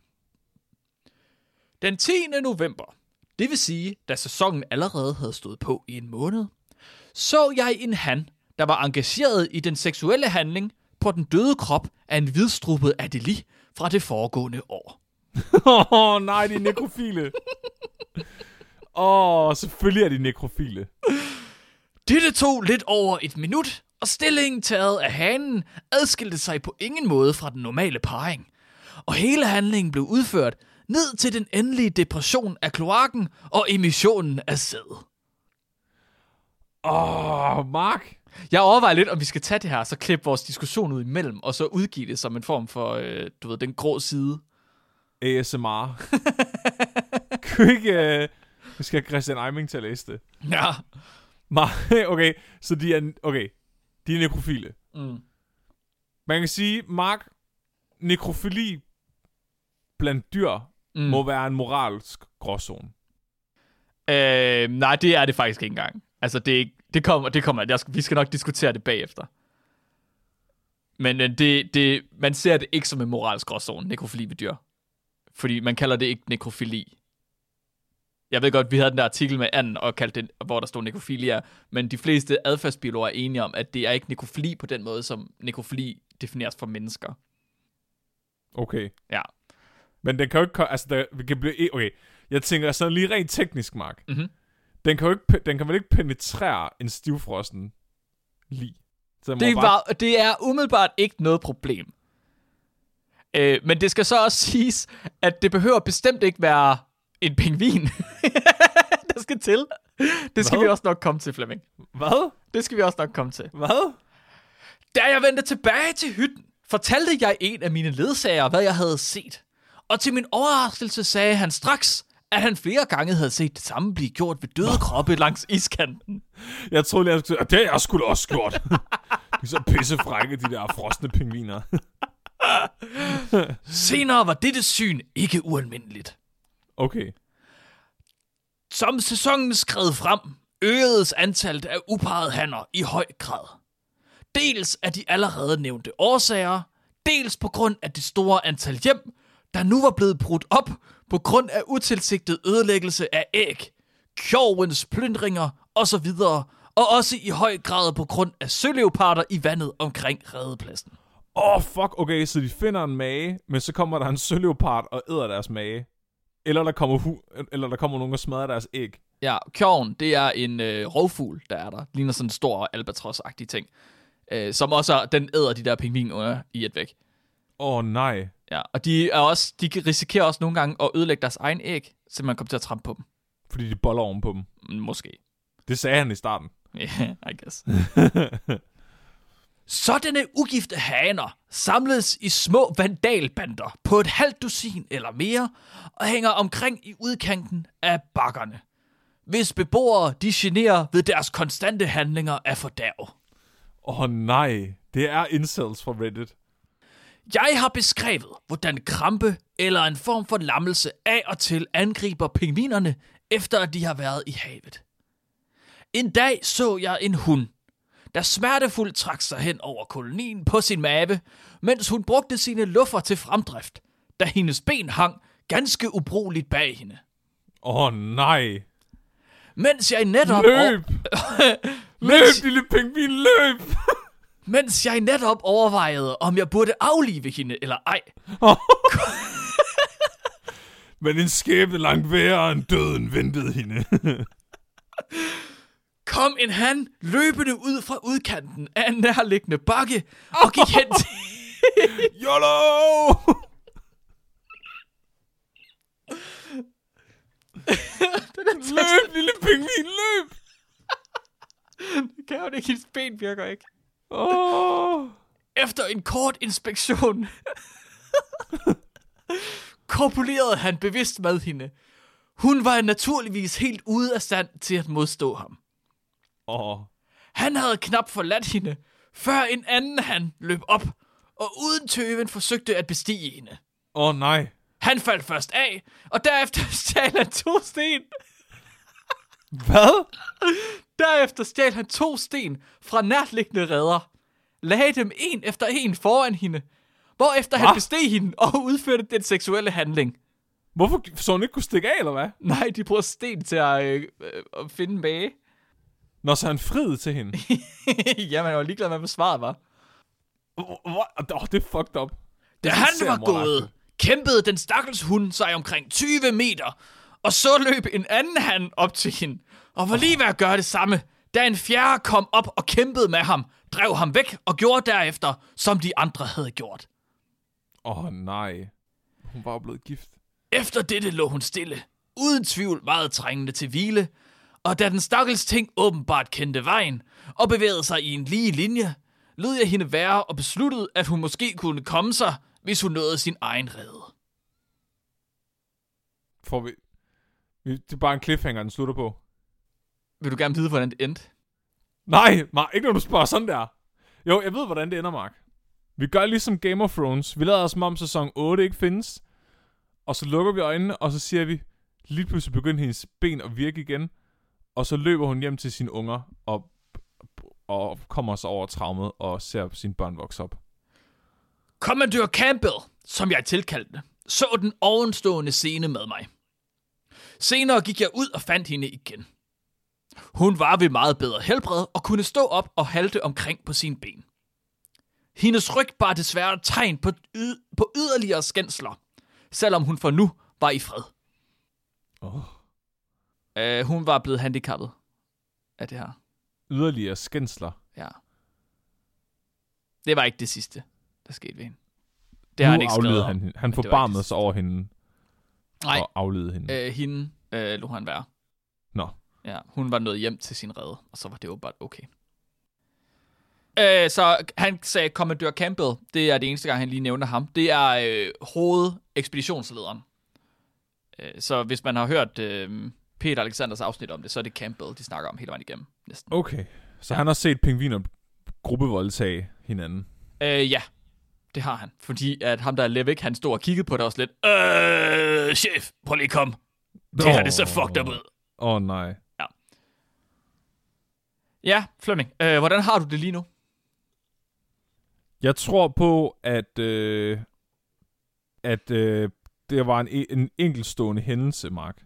Den 10. november, det vil sige, da sæsonen allerede havde stået på i en måned, så jeg en han, der var engageret i den seksuelle handling på den døde krop af en hvidstruppet Adelie fra det foregående år. Nej, de er nekrofile. Selvfølgelig er de nekrofile. Dette tog lidt over et minut, og stillingen taget af hanen adskilte sig på ingen måde fra den normale parring. Og hele handlingen blev udført ned til den endelige depression af kloakken og emissionen af sæd. Mark. Jeg overvejer lidt, om vi skal tage det her, så klippe vores diskussion ud imellem, og så udgive det som en form for, den grå side. ASMR. Kunne ikke... Vi skal have Christian Eiming til at læse det. Ja. Okay, så de er nekrofile. Mm. Man kan sige, Mark, nekrofili blandt dyr må være en moralsk gråzone. Nej, det er det faktisk ikke engang. Altså, det kommer. Vi skal nok diskutere det bagefter. Men man ser det ikke som en moralsk gråzone, nekrofili ved dyr. Fordi man kalder det ikke nekrofili. Jeg ved godt, vi havde den der artikel med anden, og kaldte det, hvor der stod nekrofilia, men de fleste adfærdsbiologer er enige om, at det er ikke nekrofili på den måde, som nekrofili defineres for mennesker. Okay. Ja. Men den kan jo ikke... Altså, vi kan blive... Okay, jeg tænker sådan lige rent teknisk, Mark. Mm-hmm. Den kan vel ikke penetrere en stivfrossen lig? Det er umiddelbart ikke noget problem. Men det skal så også siges, at det behøver bestemt ikke være en pingvin, der skal til. Det skal vi også nok komme til, Flemming. Hvad? Det skal vi også nok komme til. Hvad? Da jeg vendte tilbage til hytten, fortalte jeg en af mine ledsager, hvad jeg havde set. Og til min overraskelse sagde han straks, at han flere gange havde set det samme blive gjort ved døde kroppe langs iskanten. Jeg troede, at det har jeg sgu da også gjort. De er så pissefrække, de der frosne pingviner. Senere var dette syn ikke ualmindeligt. Okay. Som sæsonen skred frem, øgedes antallet af uparrede hanner i høj grad. Dels af de allerede nævnte årsager, dels på grund af det store antal hjem, der nu var blevet brudt op på grund af utilsigtet ødelæggelse af æg, kjovens plyndringer osv., og også i høj grad på grund af søleoparder i vandet omkring redepladsen. Fuck, okay, så de finder en mage, men så kommer der en søleopard og æder deres mage. Eller der kommer nogen og smadrer deres æg. Ja, kjoven, det er en rovfugl, der er der. Ligner sådan en stor albatros-agtig ting. Som også, den æder de der pingvinunger i et væk. Nej. Ja, og de risikerer også nogle gange at ødelægge deres egen æg, så man kommer til at trampe på dem. Fordi de boller oven på dem. Måske. Det sagde han i starten. Ja, I guess. Sådanne ugifte haner samles i små vandalbander på et halvt dusin eller mere, og hænger omkring i udkanten af bakkerne, hvis beboere de generer ved deres konstante handlinger af fordærv. Nej, det er incels fra Reddit. Jeg har beskrevet, hvordan krampe eller en form for lammelse af og til angriber pingvinerne, efter at de har været i havet. En dag så jeg en hund, der smertefuldt trak sig hen over kolonien på sin mave, mens hun brugte sine luffer til fremdrift, da hendes ben hang ganske ubrugeligt bag hende. Nej. Mens jeg netop... Løb! Løb, lille pingvin, løb! Mens jeg netop overvejede, om jeg burde aflive hende eller ej. Men en skæbne langt værre end døden ventede hende. Kom en han løbende ud fra udkanten af en nærliggende bakke og gik hen til... YOLO! Løb, lille pingvin, løb! Det kan jo ikke, hendes ben virker ikke. Efter en kort inspektion korpulerede han bevidst med hende. Hun var naturligvis helt ude af stand til at modstå ham. Han havde knap forladt hende, før en anden han løb op, og uden tøven forsøgte at bestige hende. Nej. Han faldt først af, og derefter stjal han 2 sten. Hvad? Derefter stjal han 2 sten fra nærliggende reder, lagde dem en efter en foran hende, hvorefter han besteg hende og udførte den seksuelle handling. Hvorfor? Så hun ikke kunne stikke af, eller hvad? Nej, de bruger sten til at finde bage. Nå, så han friede til hende. Jamen, jeg var ligeglad med, hvad svaret var. Det er fucked up. Da han var gået, kæmpede den stakkels hund sig omkring 20 meter, og så løb en anden han op til hende, og var lige ved at gøre det samme, da en fjerde kom op og kæmpede med ham, drev ham væk og gjorde derefter, som de andre havde gjort. Nej. Hun var jo blevet gift. Efter dette lå hun stille, uden tvivl meget trængende til hvile, og da den stakkels ting åbenbart kendte vejen og bevægede sig i en lige linje, lod jeg hende være og besluttede, at hun måske kunne komme sig, hvis hun nåede sin egen rede. Får vi... Det er bare en cliffhanger, den slutter på. Vil du gerne vide, hvordan det endte? Nej, ikke når du spørger sådan der. Jo, jeg ved, hvordan det ender, Mark. Vi gør ligesom Game of Thrones. Vi lader som om sæson 8 ikke findes. Og så lukker vi øjnene, og så siger vi, lige pludselig begynder hendes ben at virke igen. Og så løber hun hjem til sine unger, og kommer så over traumet, og ser sine børn vokse op. Kommandør Campbell, som jeg tilkaldte, så den ovenstående scene med mig. Senere gik jeg ud og fandt hende igen. Hun var ved meget bedre helbred og kunne stå op og halte omkring på sine ben. Hendes ryg bar desværre tegn på yderligere skændsler, selvom hun for nu var i fred. Hun var blevet handicappet af det her. Yderligere skændsler? Ja. Det var ikke det sidste, der skete ved hende. Det har han ikke skrevet om. Han forbarmede sig over hende. Nej. Og afledede hende. Hende lå han være. Nå. Ja, hun var nået hjem til sin rede, og så var det jo bare okay. Så han sagde, kommandør Campbell, det er det eneste gang, han lige nævner ham. Det er hovedekspeditionslederen. Så hvis man har hørt Peter Alexanders afsnit om det, så er det Campbell, de snakker om hele vejen igennem. Næsten. Okay, så han har set pingviner gruppevoldtage hinanden? Ja, det har han. Fordi at ham, der er Levick, han stod og kiggede på det også lidt. Chef, prøv lige kom. Det her, det ser fucked up ud. Nej. Ja. Ja, Flemming, hvordan har du det lige nu? Jeg tror på, at det var en enkeltstående hændelse, Mark.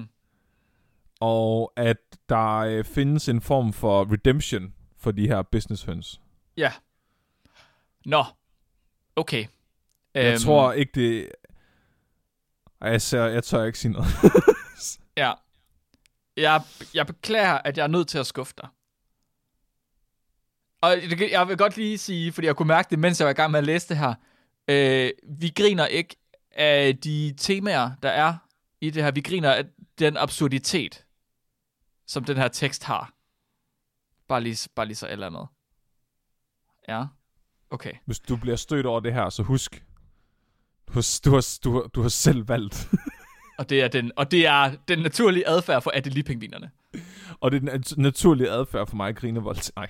Og at der findes en form for redemption for de her businesshøns. Ja. Nå. Okay. Jeg tror ikke det... Jeg tør ikke sige noget. Ja. Jeg beklager, at jeg er nødt til at skuffe dig. Og jeg vil godt lige sige, fordi jeg kunne mærke det, mens jeg var i gang med at læse det her. Vi griner ikke af de temaer, der er i det her. Vi griner af den absurditet, som den her tekst har. Bare lige så eller andet. Ja. Okay. Hvis du bliver stødt over det her, så husk, du har selv valgt. og det er den naturlige adfærd for Adelie-pingvinerne. Og det er den naturlige adfærd for mig at grine vold. Nej.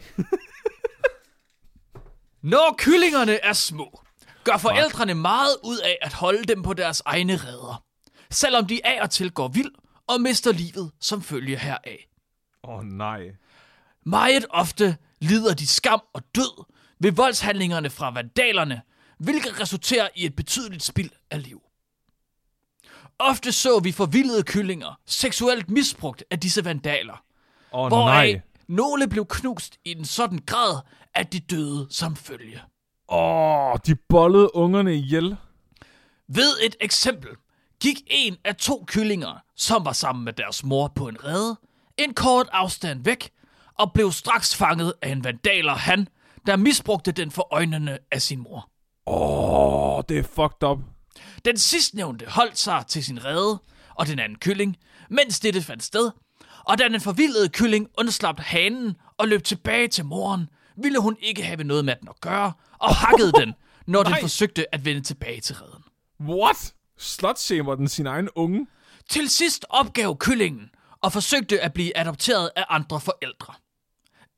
Når kyllingerne er små, gør forældrene meget ud af at holde dem på deres egne reder, selvom de af og til går vild og mister livet som følge heraf. Nej. Meget ofte lider de skam og død ved voldshandlingerne fra vandalerne, hvilket resulterer i et betydeligt spild af liv. Ofte så vi forvildede kyllinger seksuelt misbrugt af disse vandaler, hvoraf nogle blev knust i en sådan grad, at de døde som følge. De bollede ungerne ihjel. Ved et eksempel gik en af 2 kyllinger, som var sammen med deres mor på en rede, en kort afstand væk, og blev straks fanget af en vandaler han, der misbrugte den for øjnene af sin mor. Det er fucked up. Den sidstnævnte holdt sig til sin rede og den anden kylling, mens dette fandt sted, og da den forvildede kylling undslap hanen og løb tilbage til moren, ville hun ikke have noget med den at gøre, og hakkede den, når den forsøgte at vende tilbage til reden. What? Slutshamer den sin egen unge? Til sidst opgav kyllingen og forsøgte at blive adopteret af andre forældre.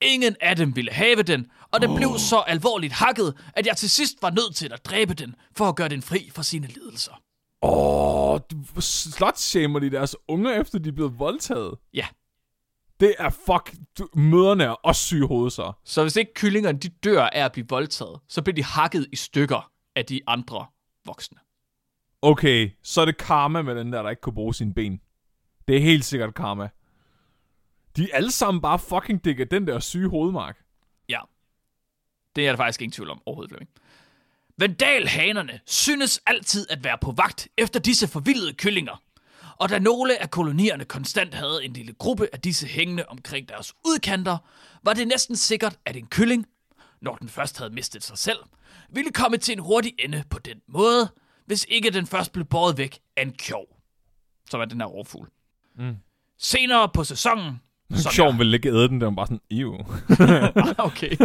ingen af dem ville have den, og den blev så alvorligt hakket, at jeg til sidst var nødt til at dræbe den, for at gøre den fri for sine lidelser. Du slutshamer de deres unger, efter de er blevet voldtaget? Ja. Det er møderne er også syge i hovedet så. Så hvis ikke kyllingerne de dør af at blive voldtaget, så bliver de hakket i stykker af de andre voksne. Okay, så er det karma med den der ikke kunne bruge sine ben. Det er helt sikkert karma. De er alle sammen bare fucking den der syge hovedmark. Ja. Det er der faktisk ingen tvivl om overhovedet, Flemming. Vandalhanerne synes altid at være på vagt efter disse forvildede kyllinger. Og da nogle af kolonierne konstant havde en lille gruppe af disse hængende omkring deres udkanter, var det næsten sikkert, at en kylling, når den først havde mistet sig selv, ville komme til en hurtig ende på den måde, hvis ikke den først blev båret væk af en kjov, som er den her rovfugl. Senere på sæsonen... Kjoven ville ikke æde den, der var bare sådan, ew. Okay.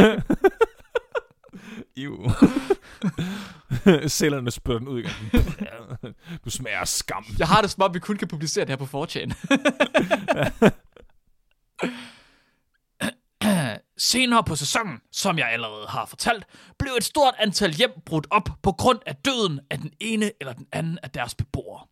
Ew. Sælerne spytter den ud igen. Du smager af skam. Jeg har det som om, vi kun kan publicere det her på 4chan. Senere på sæsonen, som jeg allerede har fortalt, blev et stort antal hjem brudt op på grund af døden af den ene eller den anden af deres beboere.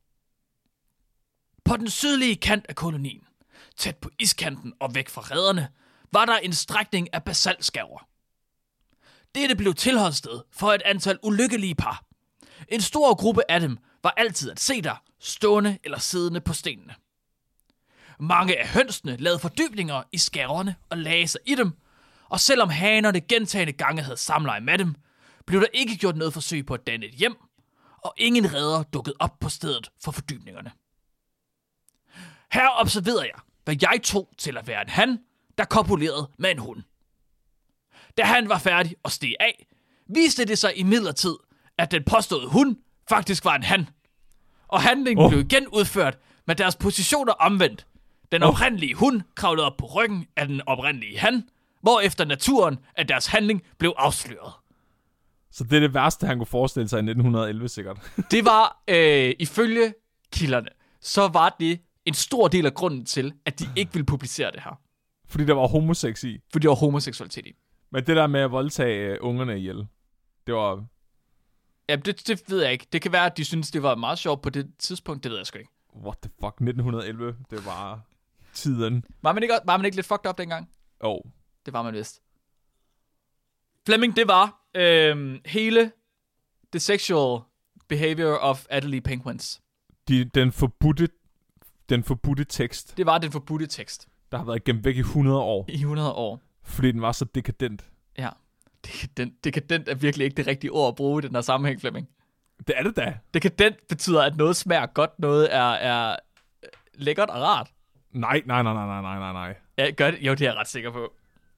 På den sydlige kant af kolonien, tæt på iskanten og væk fra rederne, var der en strækning af basaltskærver. Dette blev tilholdssted for et antal ulykkelige par. En stor gruppe af dem var altid at se der, stående eller siddende på stenene. Mange af hønsene lavede fordybninger i skærverne og lagde sig i dem, og selvom hanerne gentagne gange havde samleje med dem, blev der ikke gjort noget forsøg på at danne et hjem, og ingen reder dukkede op på stedet for fordybningerne. Her observerede jeg, hvad jeg tog til at være en han, der kopulerede med en hund. Da han var færdig og steg af, viste det sig imidlertid, at den påståede hund faktisk var en han. Og handlingen blev igen udført med deres positioner omvendt. Den oprindelige hund kravlede op på ryggen af den oprindelige han, hvorefter naturen af deres handling blev afsløret. Så det er det værste, han kunne forestille sig i 1911 sikkert. Det var, ifølge kilderne, så var det en stor del af grunden til, at de ikke ville publicere det her. Fordi der var homosex i. Fordi der var homoseksualitet i. Men det der med at voldtage ungerne ihjel, det var... Ja, det ved jeg ikke. Det kan være, at de synes det var meget sjovt på det tidspunkt. Det ved jeg sgu ikke. What the fuck? 1911, det var tiden. Var man ikke lidt fucked up dengang? Det var man vist. Flemming, det var hele the sexual behavior of Adelie Penguins. Den forbudte tekst. Det var den forbudte tekst. Der har været gemt væk i 100 år. I 100 år. Fordi den var så dekadent. Ja. Dekadent er virkelig ikke det rigtige ord at bruge i den her sammenhæng, Flemming. Det er det da. Dekadent betyder, at noget smager godt, noget er lækkert og rart. Nej. Ja, gør det. Jo, det er jeg ret sikker på.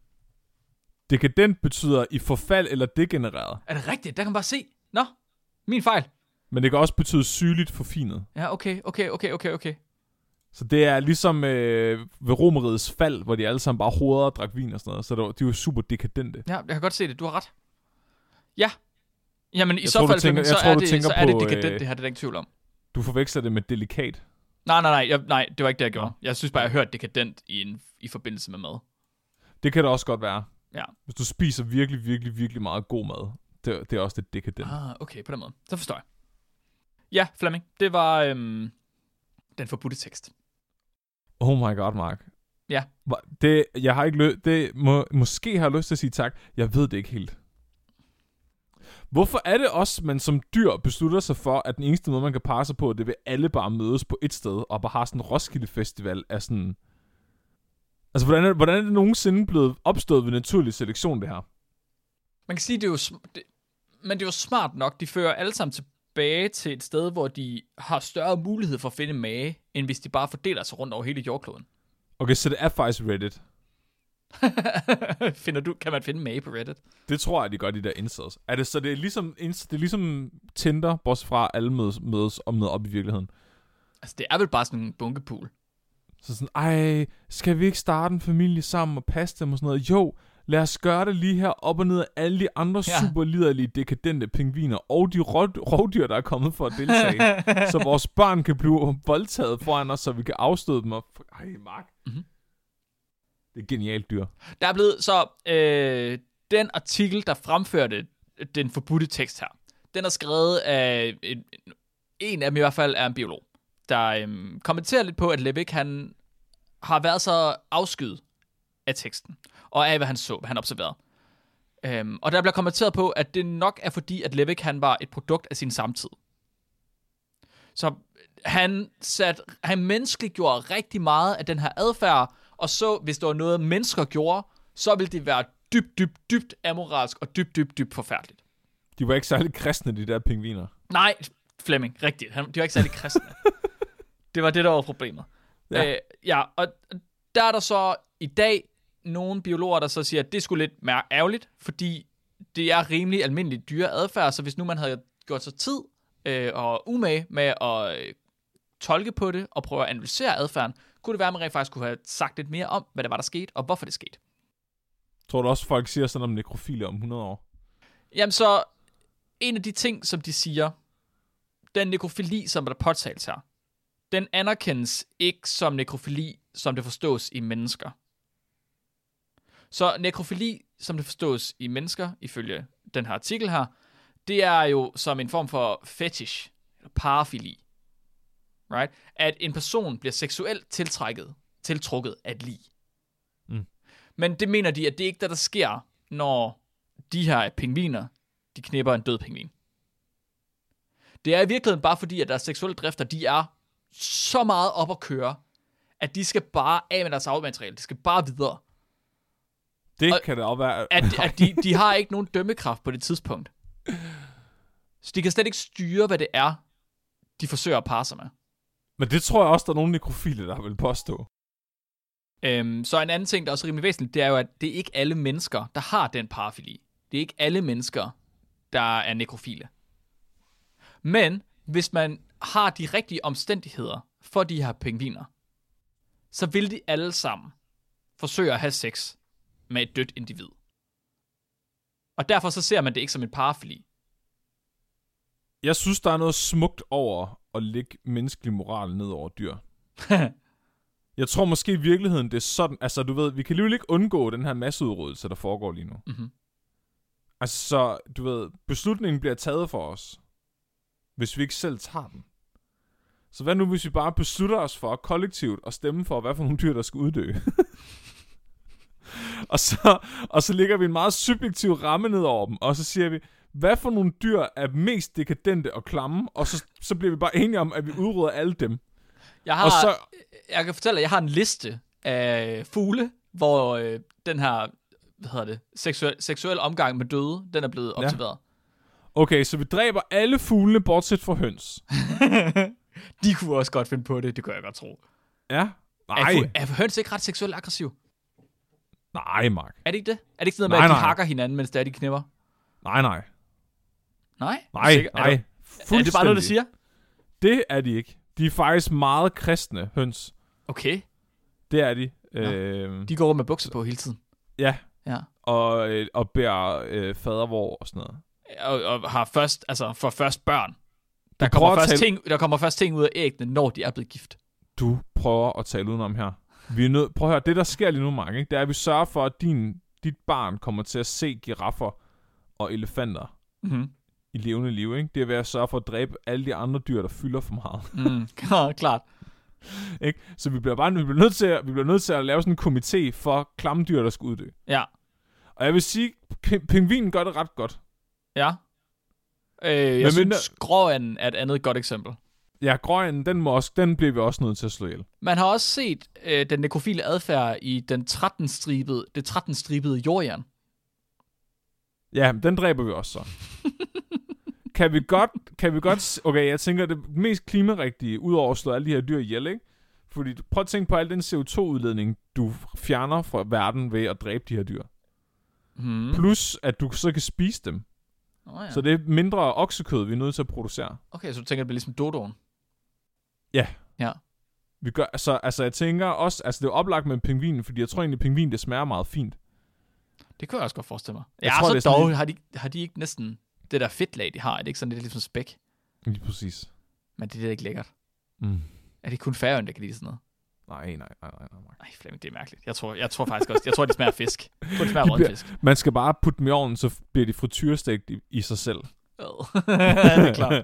Dekadent betyder i forfald eller degenereret. Er det rigtigt? Der kan man bare se. Nå, min fejl. Men det kan også betyde sygeligt forfinet. Ja, okay. Så det er ligesom ved Romerrigets fald, hvor de alle sammen bare hovedede og drak vin og sådan noget. Så de var super dekadente. Ja, jeg kan godt se det. Du har ret. Ja. Jamen i så fald, så er det dekadent, det her. Det er der ikke tvivl om. Du forveksler det med delikat. Nej, det var ikke det, jeg gjorde. Jeg synes bare, jeg har hørt dekadent i forbindelse med mad. Det kan det også godt være. Ja. Hvis du spiser virkelig, virkelig, virkelig meget god mad, det er også det dekadent. Okay, på den måde. Så forstår jeg. Ja, Flemming, det var den forbudte tekst. Oh my god, Mark. Ja. Jeg har ikke måske har jeg lyst til at sige tak. Jeg ved det ikke helt. Hvorfor er det også, man som dyr beslutter sig for, at den eneste måde, man kan parre sig på, det vil alle bare mødes på et sted, og bare have sådan en Roskilde Festival af sådan... Altså, hvordan er det nogensinde blevet opstået ved naturlig selektion, det her? Man kan sige, men det er jo smart nok. De fører alle sammen tilbage til et sted, hvor de har større mulighed for at finde mage, end hvis de bare fordeler sig rundt over hele jordkloden. Okay, så det er faktisk Reddit. Kan man finde mage på Reddit? Det tror jeg, de gør, de der incels. Det er ligesom Tinder, bortset fra alle mødes op i virkeligheden? Altså, det er vel bare sådan en bunkepool. Så sådan, skal vi ikke starte en familie sammen og passe dem og sådan noget? Jo, lad os gøre det lige her op og ned af alle de andre super liderlige, dekadente pingviner og de rovdyr, der er kommet for at deltage. Så vores børn kan blive voldtaget foran os, så vi kan afstøde dem. Mark. Mm-hmm. Det er genialt dyr. Der er blevet så den artikel, der fremførte den forbudte tekst her, den er skrevet af en af dem i hvert fald er en biolog, der kommenterer lidt på, at Levick han har været så afskyet af teksten, og af hvad han så, hvad han observerede. Og der bliver kommenteret på, at det nok er fordi, at Levick han var et produkt af sin samtid. Så han menneskeliggjorde rigtig meget af den her adfærd, og så, hvis der var noget, mennesker gjorde, så ville det være dybt amoralsk og dybt forfærdeligt. De var ikke særlig kristne, de der pingviner. Nej, Flemming, rigtigt. De var ikke særlig kristne. Det var det, der var problemet. Ja. Og der er der så i dag nogle biologer, der så siger, at det er sgu lidt mere ærgerligt, fordi det er rimelig almindelig dyreadfærd, så hvis nu man havde gjort sig tid og umage med at tolke på det og prøve at analysere adfærden, kunne det være, at man rent faktisk kunne have sagt lidt mere om, hvad det var, der skete, og hvorfor det skete. Tror du også, folk siger sådan om nekrofile om 100 år? Jamen så, en af de ting, som de siger, den nekrofili, som der påtales her, den anerkendes ikke som nekrofili, som det forstås i mennesker. Så nekrofili, som det forstås i mennesker, ifølge den her artikel her, det er jo som en form for fetish, eller parafili. Right? At en person bliver seksuelt tiltrukket af et lig. Mm. Men det mener de, at det ikke er det, der sker, når de her pingviner, de knipper en død pingvin. Det er i virkeligheden bare fordi, at deres seksuelle drifter, de er så meget op at køre, at de skal bare af med deres arvemateriale. De skal bare videre. Det kan det også være. At de har ikke nogen dømmekraft på det tidspunkt. Så de kan slet ikke styre, hvad det er, de forsøger at parre sig med. Men det tror jeg også, der er nogle nekrofile, der vil påstå. Så en anden ting, der er også rimelig væsentligt, det er jo, at det er ikke alle mennesker, der har den parafili. Det er ikke alle mennesker, der er nekrofile. Men hvis man har de rigtige omstændigheder for de her pingviner, så vil de alle sammen forsøge at have sex med et dødt individ. Og derfor så ser man det ikke som en parafili. Jeg synes, der er noget smukt over at lægge menneskelig moral ned over dyr. Jeg tror måske i virkeligheden, det er sådan, altså du ved, vi kan alligevel ikke undgå den her masseudryddelse, der foregår lige nu. Mm-hmm. Altså så, du ved, beslutningen bliver taget for os, hvis vi ikke selv tager den. Så hvad nu, hvis vi bare beslutter os for kollektivt at stemme for, hvad for nogle dyr, der skal uddø? og så lægger vi en meget subjektiv ramme ned over dem, og så siger vi, hvad for nogle dyr er mest dekadente og klamme, og så bliver vi bare enige om, at vi udrydder alle dem. Jeg kan fortælle, at jeg har en liste af fugle, hvor den her, seksuel omgang med døde, den er blevet observeret. Ja. Okay, så vi dræber alle fuglene, bortset fra høns. De kunne også godt finde på det, det kan jeg godt tro. Ja, nej. Er høns ikke ret seksuelt aggressiv? Nej, Mark. Er det ikke det? Er det ikke sådan noget med, at de hakker hinanden, mens de knipper? Nej. Nej? Nej. Er det bare noget, du siger? Det er de ikke. De er faktisk meget kristne høns. Okay. Det er de. De går med bukser på hele tiden. Ja. Og bærer fadervor og sådan noget. Og har først børn. Der kommer først ting ud af æggene, når de er blevet gift. Du prøver at tale udenom her. Prøv at høre, det der sker lige nu, Mark, ikke? Det er, at vi sørger for, at dit barn kommer til at se giraffer og elefanter i levende liv, ikke? Det er ved at sørge for at dræbe alle de andre dyr, der fylder for meget. Klart. Ikke? Så vi bliver nødt til at lave sådan en komité for klamme dyr, der skal uddø. Ja. Og jeg vil sige, pingvinen gør det ret godt. Ja. Jeg synes, gråanden er et andet godt eksempel. Ja, gråanden, den bliver vi også nødt til at slå ihjel. Man har også set den nekrofile adfærd i det 13-stribede jordjern. Ja, den dræber vi også så. Kan vi godt... Okay, jeg tænker, det mest klimarigtige, udover at slå alle de her dyr ihjel, ikke? Fordi prøv at tænke på al den CO2-udledning, du fjerner fra verden ved at dræbe de her dyr. Plus, at du så kan spise dem. Ja. Så det er mindre oksekød, vi er nødt til at producere. Okay, så du tænker, det bliver ligesom dodoen? Ja. Ja. Vi gør, altså jeg tænker også... Altså, det er oplagt med pingvinen, fordi jeg tror egentlig, pingvin, det smager meget fint. Det kan jeg også godt forestille mig. Jeg tror, så dog har de ikke næsten det der fedtlag, de har. Er det ikke sådan lidt ligesom spæk? Lige præcis. Men det er ikke lækkert. Mm. Er det kun Færøerne, der kan lide sådan noget? Nej. Nej, Flemming, det er mærkeligt. Jeg tror faktisk også. Jeg tror, de smager fisk. Jeg tror, de smager rådden fisk. Man skal bare putte dem i ovnen, så bliver de frityrestegt i sig selv. Ja, det er klart.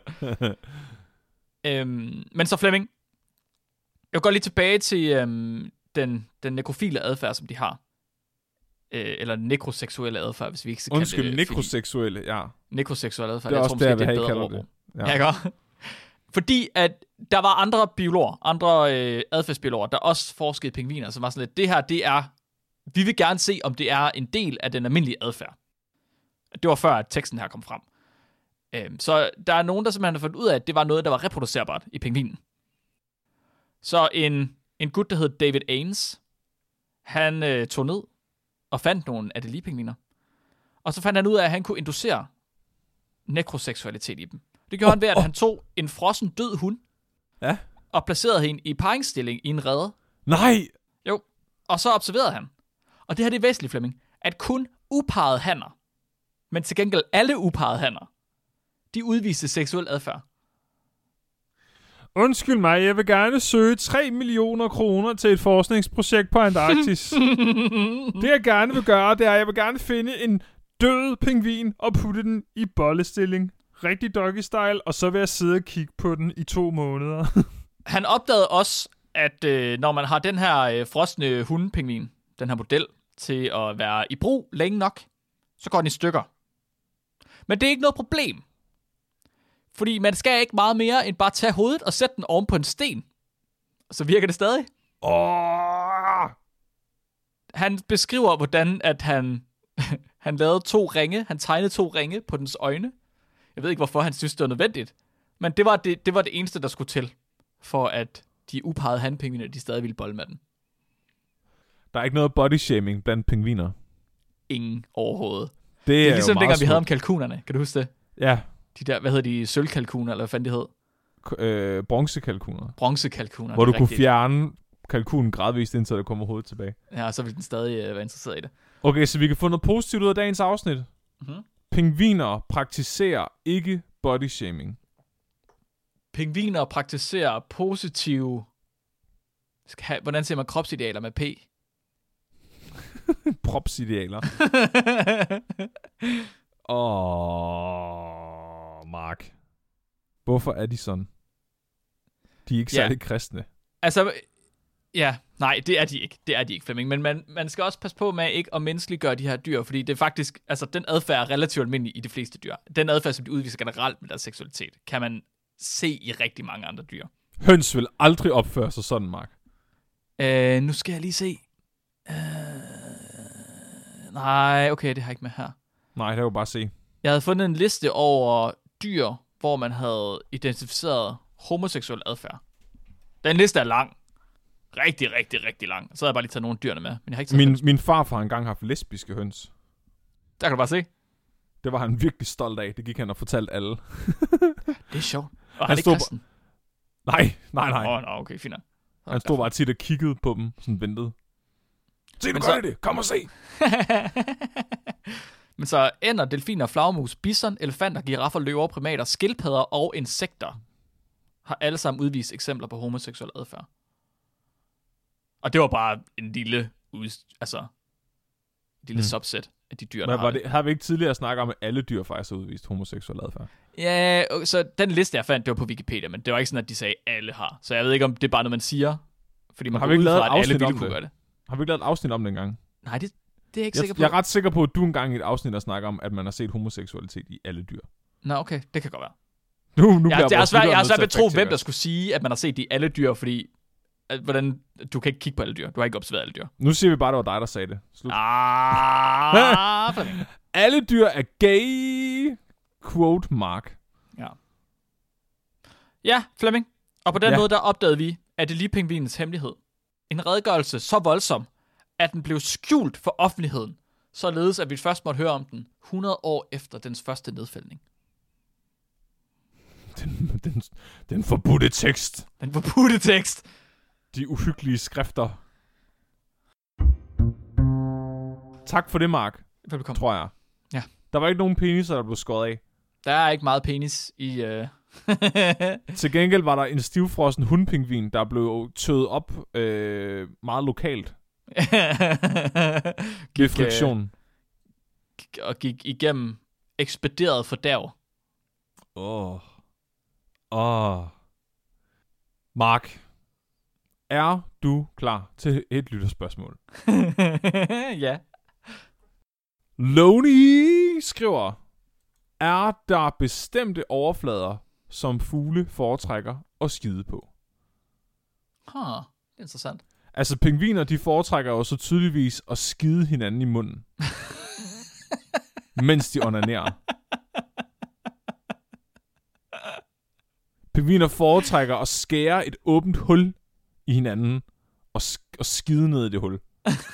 Men så Flemming, jeg går lige tilbage til den nekrofile adfærd, som de har. Eller nekroseksuelle adfærd, hvis vi ikke skal kalde det. Undskyld, nekroseksuelle, ja. Nekroseksuelle adfærd, det er også tror, det, jeg det er vil et have bedre kaldt det. Ja, ikke? Fordi at der var andre biologer, andre adfærdsbiologer, der også forskede i pingviner, som var sådan lidt, det her, det er, vi vil gerne se, om det er en del af den almindelige adfærd. Det var før, at teksten her kom frem. Så der er nogen, der simpelthen har fundet ud af, at det var noget, der var reproducerbart i pingvinen. Så en gut, der hed David Ains, han tog ned og fandt nogle Adelie-pingviner. Og så fandt han ud af, at han kunne inducere nekroseksualitet i dem. Det gjorde han ved, at han tog en frossen død hund, og placerede hende i paringsstilling i en rede. Nej! Jo, og så observerede han. Og det her det er væsentligt, Flemming, at kun uparrede hanner, men til gengæld alle uparrede hanner, de udviste seksuel adfærd. Undskyld mig, jeg vil gerne søge 3 millioner kroner til et forskningsprojekt på Antarktis. Det jeg gerne vil gøre, det er, at jeg vil gerne finde en død pingvin og putte den i bollestilling. Rigtig doggy-style, og så vil jeg sidde og kigge på den i 2 måneder. Han opdagede også, at når man har den her frosne hundepingvin, den her model, til at være i brug længe nok, så går den i stykker. Men det er ikke noget problem. Fordi man skal ikke meget mere end bare tage hovedet og sætte den oven på en sten. Og så virker det stadig. Han beskriver, hvordan at han lavede 2 ringe. Han tegnede 2 ringe på dens øjne. Jeg ved ikke, hvorfor han synes, det var nødvendigt. Men det var det eneste, der skulle til, for at de uparrede hanpingviner, de stadig ville bolle med den. Der er ikke noget bodyshaming blandt pingviner. Ingen overhovedet. Det er ligesom dengang, vi havde om kalkunerne. Kan du huske det? Ja. De der, hvad hedder de, sølvkalkuner, eller hvad fanden det hed? Bronzekalkuner. Bronzekalkuner. Hvor du kunne fjerne kalkunen gradvist, indtil der kommer hovedet tilbage. Ja, så ville den stadig være interesseret i det. Okay, så vi kan få noget positivt ud af dagens afsnit. Mm-hmm. Pingviner praktiserer ikke bodyshaming. Pingviner praktiserer positive... Hvordan siger man kropsidealer med P? Propsidealer. Mark. Hvorfor er de sådan? De er ikke særlig kristne. Altså, ja, nej, det er de ikke. Det er de ikke, Flemming. Men man skal også passe på med ikke at menneskeliggøre de her dyr, fordi det er faktisk, altså den adfærd er relativt almindelig i de fleste dyr. Den adfærd, som de udviser generelt med deres seksualitet, kan man se i rigtig mange andre dyr. Høns vil aldrig opføre sig sådan, Mark. Nu skal jeg lige se. Nej, okay, det har jeg ikke med her. Nej, det er jo bare se. Jeg havde fundet en liste over dyr, hvor man havde identificeret homoseksuel adfærd. Den liste er lang. Rigtig, rigtig, rigtig lang. Så havde jeg bare lige taget nogle af dyrene med. Men jeg har ikke taget min farfar engang haft lesbiske høns. Der kan du bare se. Det var han virkelig stolt af. Det gik han og fortalte alle. Det er sjovt. Og han ikke kristen? Nej. Okay, fint. Han stod bare tit og kiggede på dem, sådan ventede. Se, du gør det. Kom og se. Men så ænder, delfiner, flagermus, bison, elefanter, giraffer, løver, primater, skildpadder og insekter har alle sammen udvist eksempler på homoseksuel adfærd. Og det var bare en lille subset af de dyr, der har det. Har vi ikke tidligere snakket om, at alle dyr faktisk har udvist homoseksuel adfærd? Ja, så den liste, jeg fandt, det var på Wikipedia, men det var ikke sådan, at de sagde, at alle har. Så jeg ved ikke, om det er bare noget, man siger, fordi man har vi ikke lavet et afsnit om det? det? Har vi ikke lavet et afsnit om det engang? Nej, det er jeg ikke sikker på. Jeg er ret sikker på, at du engang i et afsnit har snakket om, at man har set homoseksualitet i alle dyr. Nå, okay, det kan godt være. Jeg er svært ved at tro, hvem der skulle sige, at man har set det i alle dyr, fordi hvordan du kan ikke kigge på alle dyr. Du har ikke observeret alle dyr. Nu siger vi bare, at det var dig, der sagde det. Slut. Alle dyr er gay. Quote Mark. Ja, Flemming. Og på den måde, der opdagede vi, at det lige pingvinens hemmelighed. En redegørelse så voldsom, at den blev skjult for offentligheden, således at vi først måtte høre om den 100 år efter dens første nedfældning. Den forbudte tekst. Den forbudte tekst. De uhyggelige skrifter. Tak for det, Mark. Velbekomme. Tror jeg. Ja. Der var ikke nogen peniser, der blev skåret af. Der er ikke meget penis i Til gengæld var der en stivfrossen hundpingvin, der blev tøet op meget lokalt. Ved friktion. Og gik igennem ekspederet fordærv. Mark, er du klar til et lytterspørgsmål? Ja. Loney skriver, er der bestemte overflader, som fugle foretrækker at skide på? Det er interessant. Altså, pingviner, de foretrækker jo så tydeligvis at skide hinanden i munden. Mens de onanerer. Pingviner foretrækker at skære et åbent hul i hinanden og skide ned i det hul.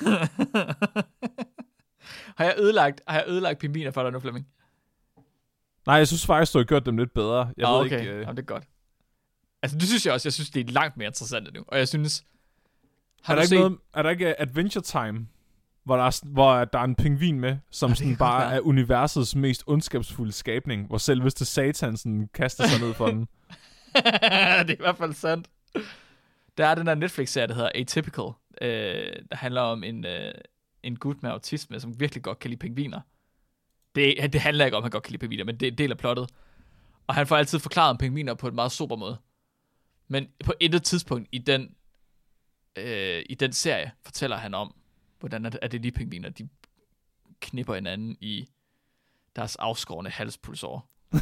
Har jeg ødelagt pingviner for dig nu, Flemming? Nej, jeg synes faktisk, du har gjort dem lidt bedre. Jeg ved okay. ikke. Jamen, det er godt. Altså, det synes jeg også. Jeg synes, det er langt mere interessant nu. Og jeg synes... Er der ikke Adventure Time, hvor der er en pingvin med, som sådan bare er universets mest ondskabsfulde skabning, hvor selveste Satan sådan kaster sig ned for den? Det er i hvert fald sandt. Der er den der Netflix-serie, der hedder Atypical, der handler om en gut med autisme, som virkelig godt kan lide pingviner. Det handler ikke om, at han godt kan lide pingviner, men det er en del af plottet. Og han får altid forklaret om pingviner på en meget super måde. Men på intet tidspunkt i den serie fortæller han om, hvordan er det lige pingviner, de knipper hinanden i deres afskårne halspulsårer.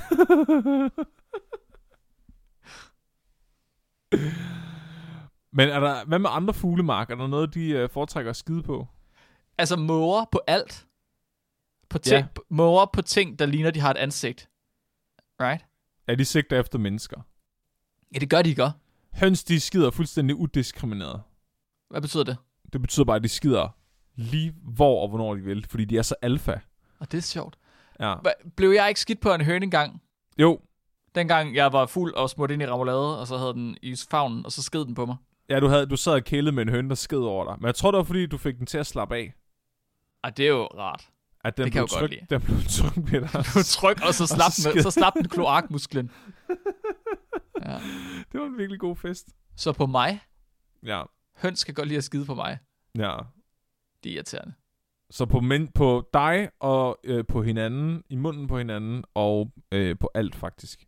Men hvad med andre fuglemark? Er der noget, de foretrækker at skide på? Altså måger på alt. Måger på ting, der ligner, de har et ansigt. Right? Ja, de sigter efter mennesker. Ja, det gør de ikke. Høns, de skider fuldstændig udiskrimineret. Hvad betyder det? Det betyder bare, at de skider lige hvor og hvornår de vil, fordi de er så alfa. Og det er sjovt. Ja. Blev jeg ikke skidt på en høne engang? Jo. Dengang jeg var fuld og smurt ind i remoulade, og så havde den i favnen, og så sked den på mig. Ja, du sad og kælede med en høne, der sked over dig. Men jeg tror, det var, fordi du fik den til at slappe af. Det er jo rart. At den det kan jeg jo godt lide. Den blev tryk med dig. Den blev tryk, og så slap den kloakmusklen. Ja. Det var en virkelig god fest. Så på mig? Ja. Høns skal godt lide at skide på mig. Ja. Det er irriterende. Så på dig og på hinanden, i munden på hinanden, og på alt faktisk.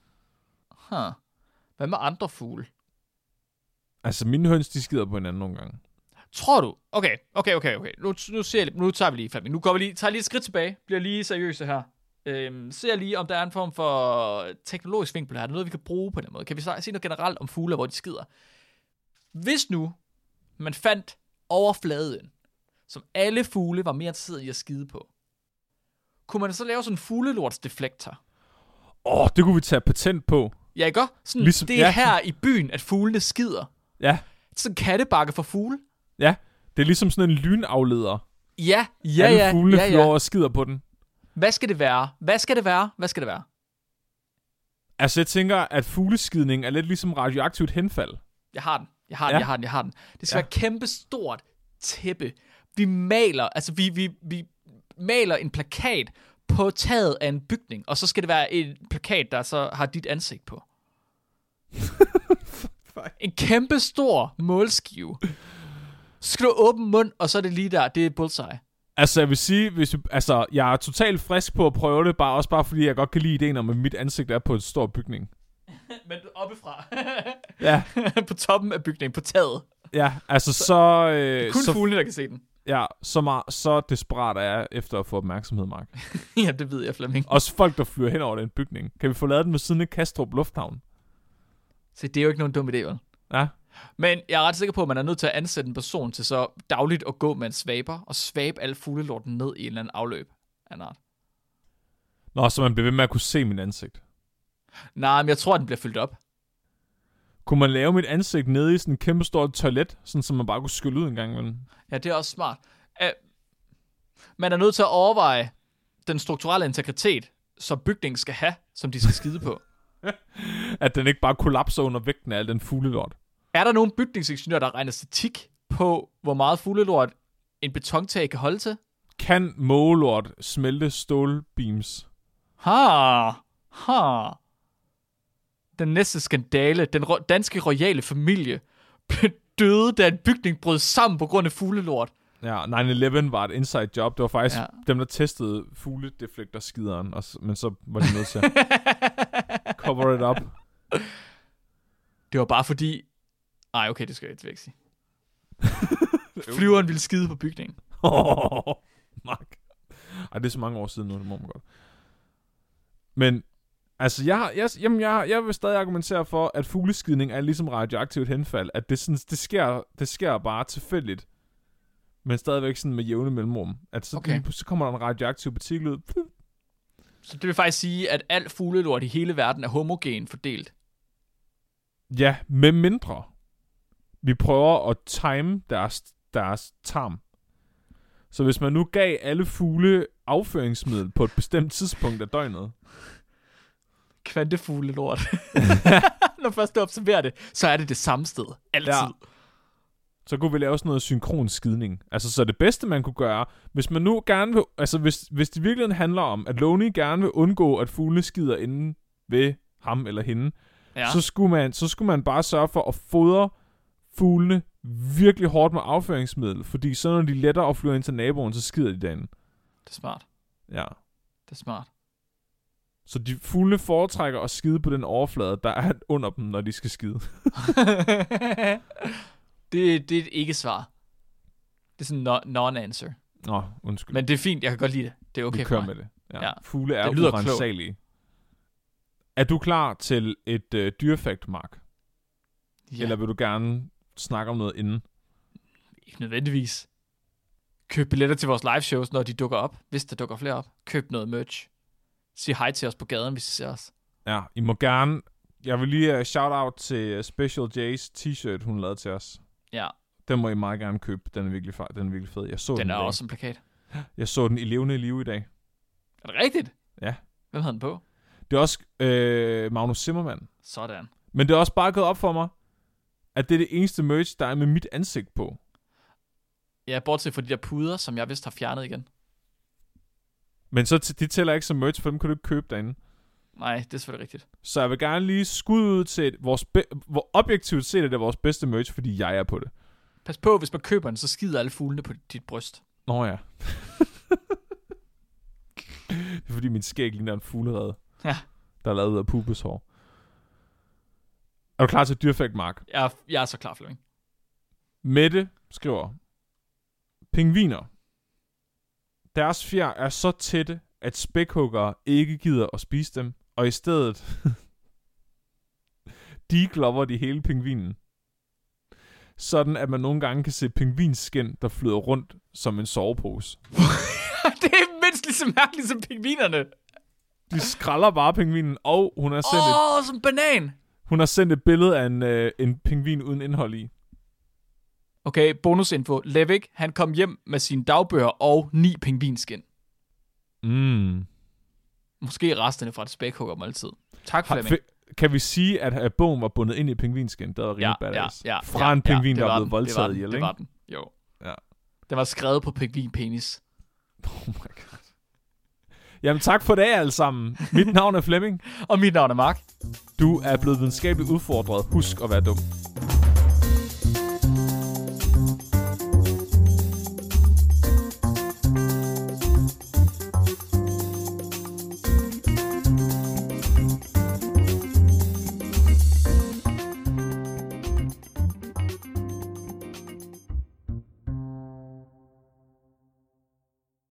Hvad med andre fugle? Altså, mine høns, de skider på hinanden nogle gange. Tror du? Okay. Nu tager vi lige, Flemming. Nu går vi tager lige et skridt tilbage. Bliver lige seriøse her. Ser lige, om der er en form for teknologisk vinkel her. Er der noget, vi kan bruge på den måde? Kan vi sige noget generelt om fugle, hvor de skider? Hvis nu man fandt overfladen, som alle fugle var mere interesseret i at skide på, kunne man så lave sådan en fuglelortsdeflektor? Det kunne vi tage patent på. Ja, ikke? Sådan, ligesom, det er her i byen, at fuglene skider. Ja. Sådan en kattebakke for fugle. Ja, det er ligesom sådan en lynafleder. Ja. Alle fuglene flyver og skider på den. Hvad skal det være? Altså, jeg tænker, at fugleskidning er lidt ligesom radioaktivt henfald. Jeg har den. Det skal være kæmpestort tæppe. Vi maler, vi maler en plakat på taget af en bygning, og så skal det være en plakat, der så har dit ansigt på. En kæmpestor målskive. Så skal du åbne mund, og så er det lige der, det er bullseye. Altså, jeg vil sige, jeg er totalt frisk på at prøve det, bare fordi jeg godt kan lide ideen om, at mit ansigt er på en stor bygning. Men oppefra. Ja. På toppen af bygningen, på taget. Ja, altså så... det er kun fuglene, der kan se den. Ja, så desperat er jeg efter at få opmærksomhed, Mark. Ja, det ved jeg, Flemming. Også folk, der flyver hen over den bygning. Kan vi få lavet den ved siden af Kastrup Lufthavn? Så det er jo ikke nogen dum idé, vel? Ja. Men jeg er ret sikker på, at man er nødt til at ansætte en person til så dagligt at gå med en svaber og svabe alle fuglelorten ned i en eller anden afløb af en art. Nå, så man bliver ved med at kunne se mit ansigt. Nej, men jeg tror, at den bliver fyldt op. Kunne man lave mit ansigt nede i sådan en kæmpe stort toilet, sådan så man bare kunne skylle ud en gang imellem? Ja, det er også smart. Man er nødt til at overveje den strukturelle integritet, som bygningen skal have, som de skal skide på. At den ikke bare kollapser under vægten af al den fuglelort. Er der nogen bygningsingeniør, der regner statik på, hvor meget fuglelort en betontag kan holde til? Kan mågelort smelte stålbeams? Den næste skandale. Den danske royale familie døde, da en bygning brød sammen på grund af fuglelort. Ja, 9/11 var et inside job. Det var faktisk dem, der testede fugledeflektorskideren, men så var de nødt til at cover it up. Det var bare fordi... Ej, okay, det skal jeg ikke sige. Flyveren ville skide på bygningen. Mark. Ej, det er så mange år siden nu, det må man godt. Men, altså, jeg vil stadig argumentere for, at fugleskidning er ligesom radioaktivt henfald. At det sker bare tilfældigt. Men stadigvæk sådan med jævne mellemrum. At så kommer der en radioaktiv partikel ud. Så det vil faktisk sige, at al fuglelort i hele verden er homogen fordelt? Ja, med mindre vi prøver at time deres tarm. Så hvis man nu gav alle fugle afføringsmiddel på et bestemt tidspunkt af døgnet. Kvantefuglelort. Når først du observerer det, så er det samme sted. Altid. Ja. Så kunne vi lave sådan noget synkron skidning. Altså, så det bedste, man kunne gøre, hvis man nu gerne vil... Altså, hvis det virkelig handler om, at Loney gerne vil undgå, at fuglene skider inde ved ham eller hende, så skulle man bare sørge for at fodre fuglene virkelig hårdt med afføringsmiddel, fordi så når de letter og flyver ind til naboen, så skider de derinde. Det er smart. Ja. Det er smart. Så de fuglene foretrækker at skide på den overflade, der er under dem, når de skal skide. Det er et ikke-svar. Det er sådan non-answer. Nå, undskyld. Men det er fint, jeg kan godt lide det. Det er okay for mig. med det. Ja. Fugle er urensagelige. Er du klar til et dyrefakt, Mark? Ja. Eller vil du gerne snakke om noget inden? Ikke nødvendigvis. Køb billetter til vores live shows, når de dukker op. Hvis der dukker flere op. Køb noget merch. Sig hej til os på gaden, hvis I ser os. Ja, I må gerne... Jeg vil lige shout out til Special J's t-shirt, hun lavede til os. Ja. Den må I meget gerne købe. Den er virkelig fed. Jeg så den er også en plakat. Jeg så den i levende live i dag. Er det rigtigt? Ja. Hvem havde den på? Det er også Magnus Zimmermann. Sådan. Men det er også bare gået op for mig, at det er det eneste merch, der er med mit ansigt på. Ja, bortset fra de der puder, som jeg vist har fjernet igen. Men så de tæller ikke som merch, for dem kan du ikke købe derinde. Nej, det er selvfølgelig rigtigt. Så jeg vil gerne lige skud ud til hvor objektivt set er det vores bedste merch, fordi jeg er på det. Pas på, hvis man køber den, så skider alle fuglene på dit bryst. Nå ja. Det er fordi min skæg ligner en fuglerede. Ja. Der er lavet ud af pubeshår. Er du klar til dyrefakt, Mark? Jeg er så klar, Flemming. Mette skriver: pingviner. Deres fjer er så tætte, at spækhuggere ikke gider at spise dem, og i stedet deglopper de hele pingvinen. Sådan at man nogle gange kan se pingvinskin, der flyder rundt som en sovepose. Det er mindst lige så mærkeligt som pingvinerne. De skralder bare pingvinen, og hun har sendt som banan. Hun har sendt et billede af en pingvin uden indhold i. Okay, bonusinfo. Levik, han kom hjem med sine dagbøger og 9 pingvinskin. Måske resterne fra et spækhugger altid. Tak, Flemming. Kan vi sige, at bogen var bundet ind i pingvinskin? Det var rimelig badass. Fra en pingvin, der blev voldtaget ihjel, ikke? Det var den, jo. Ja. Den var skrevet på pingvinpenis. Oh my god. Jamen tak for det alle sammen. Mit navn er Flemming. Og mit navn er Mark. Du er blevet videnskabeligt udfordret. Husk at være dum.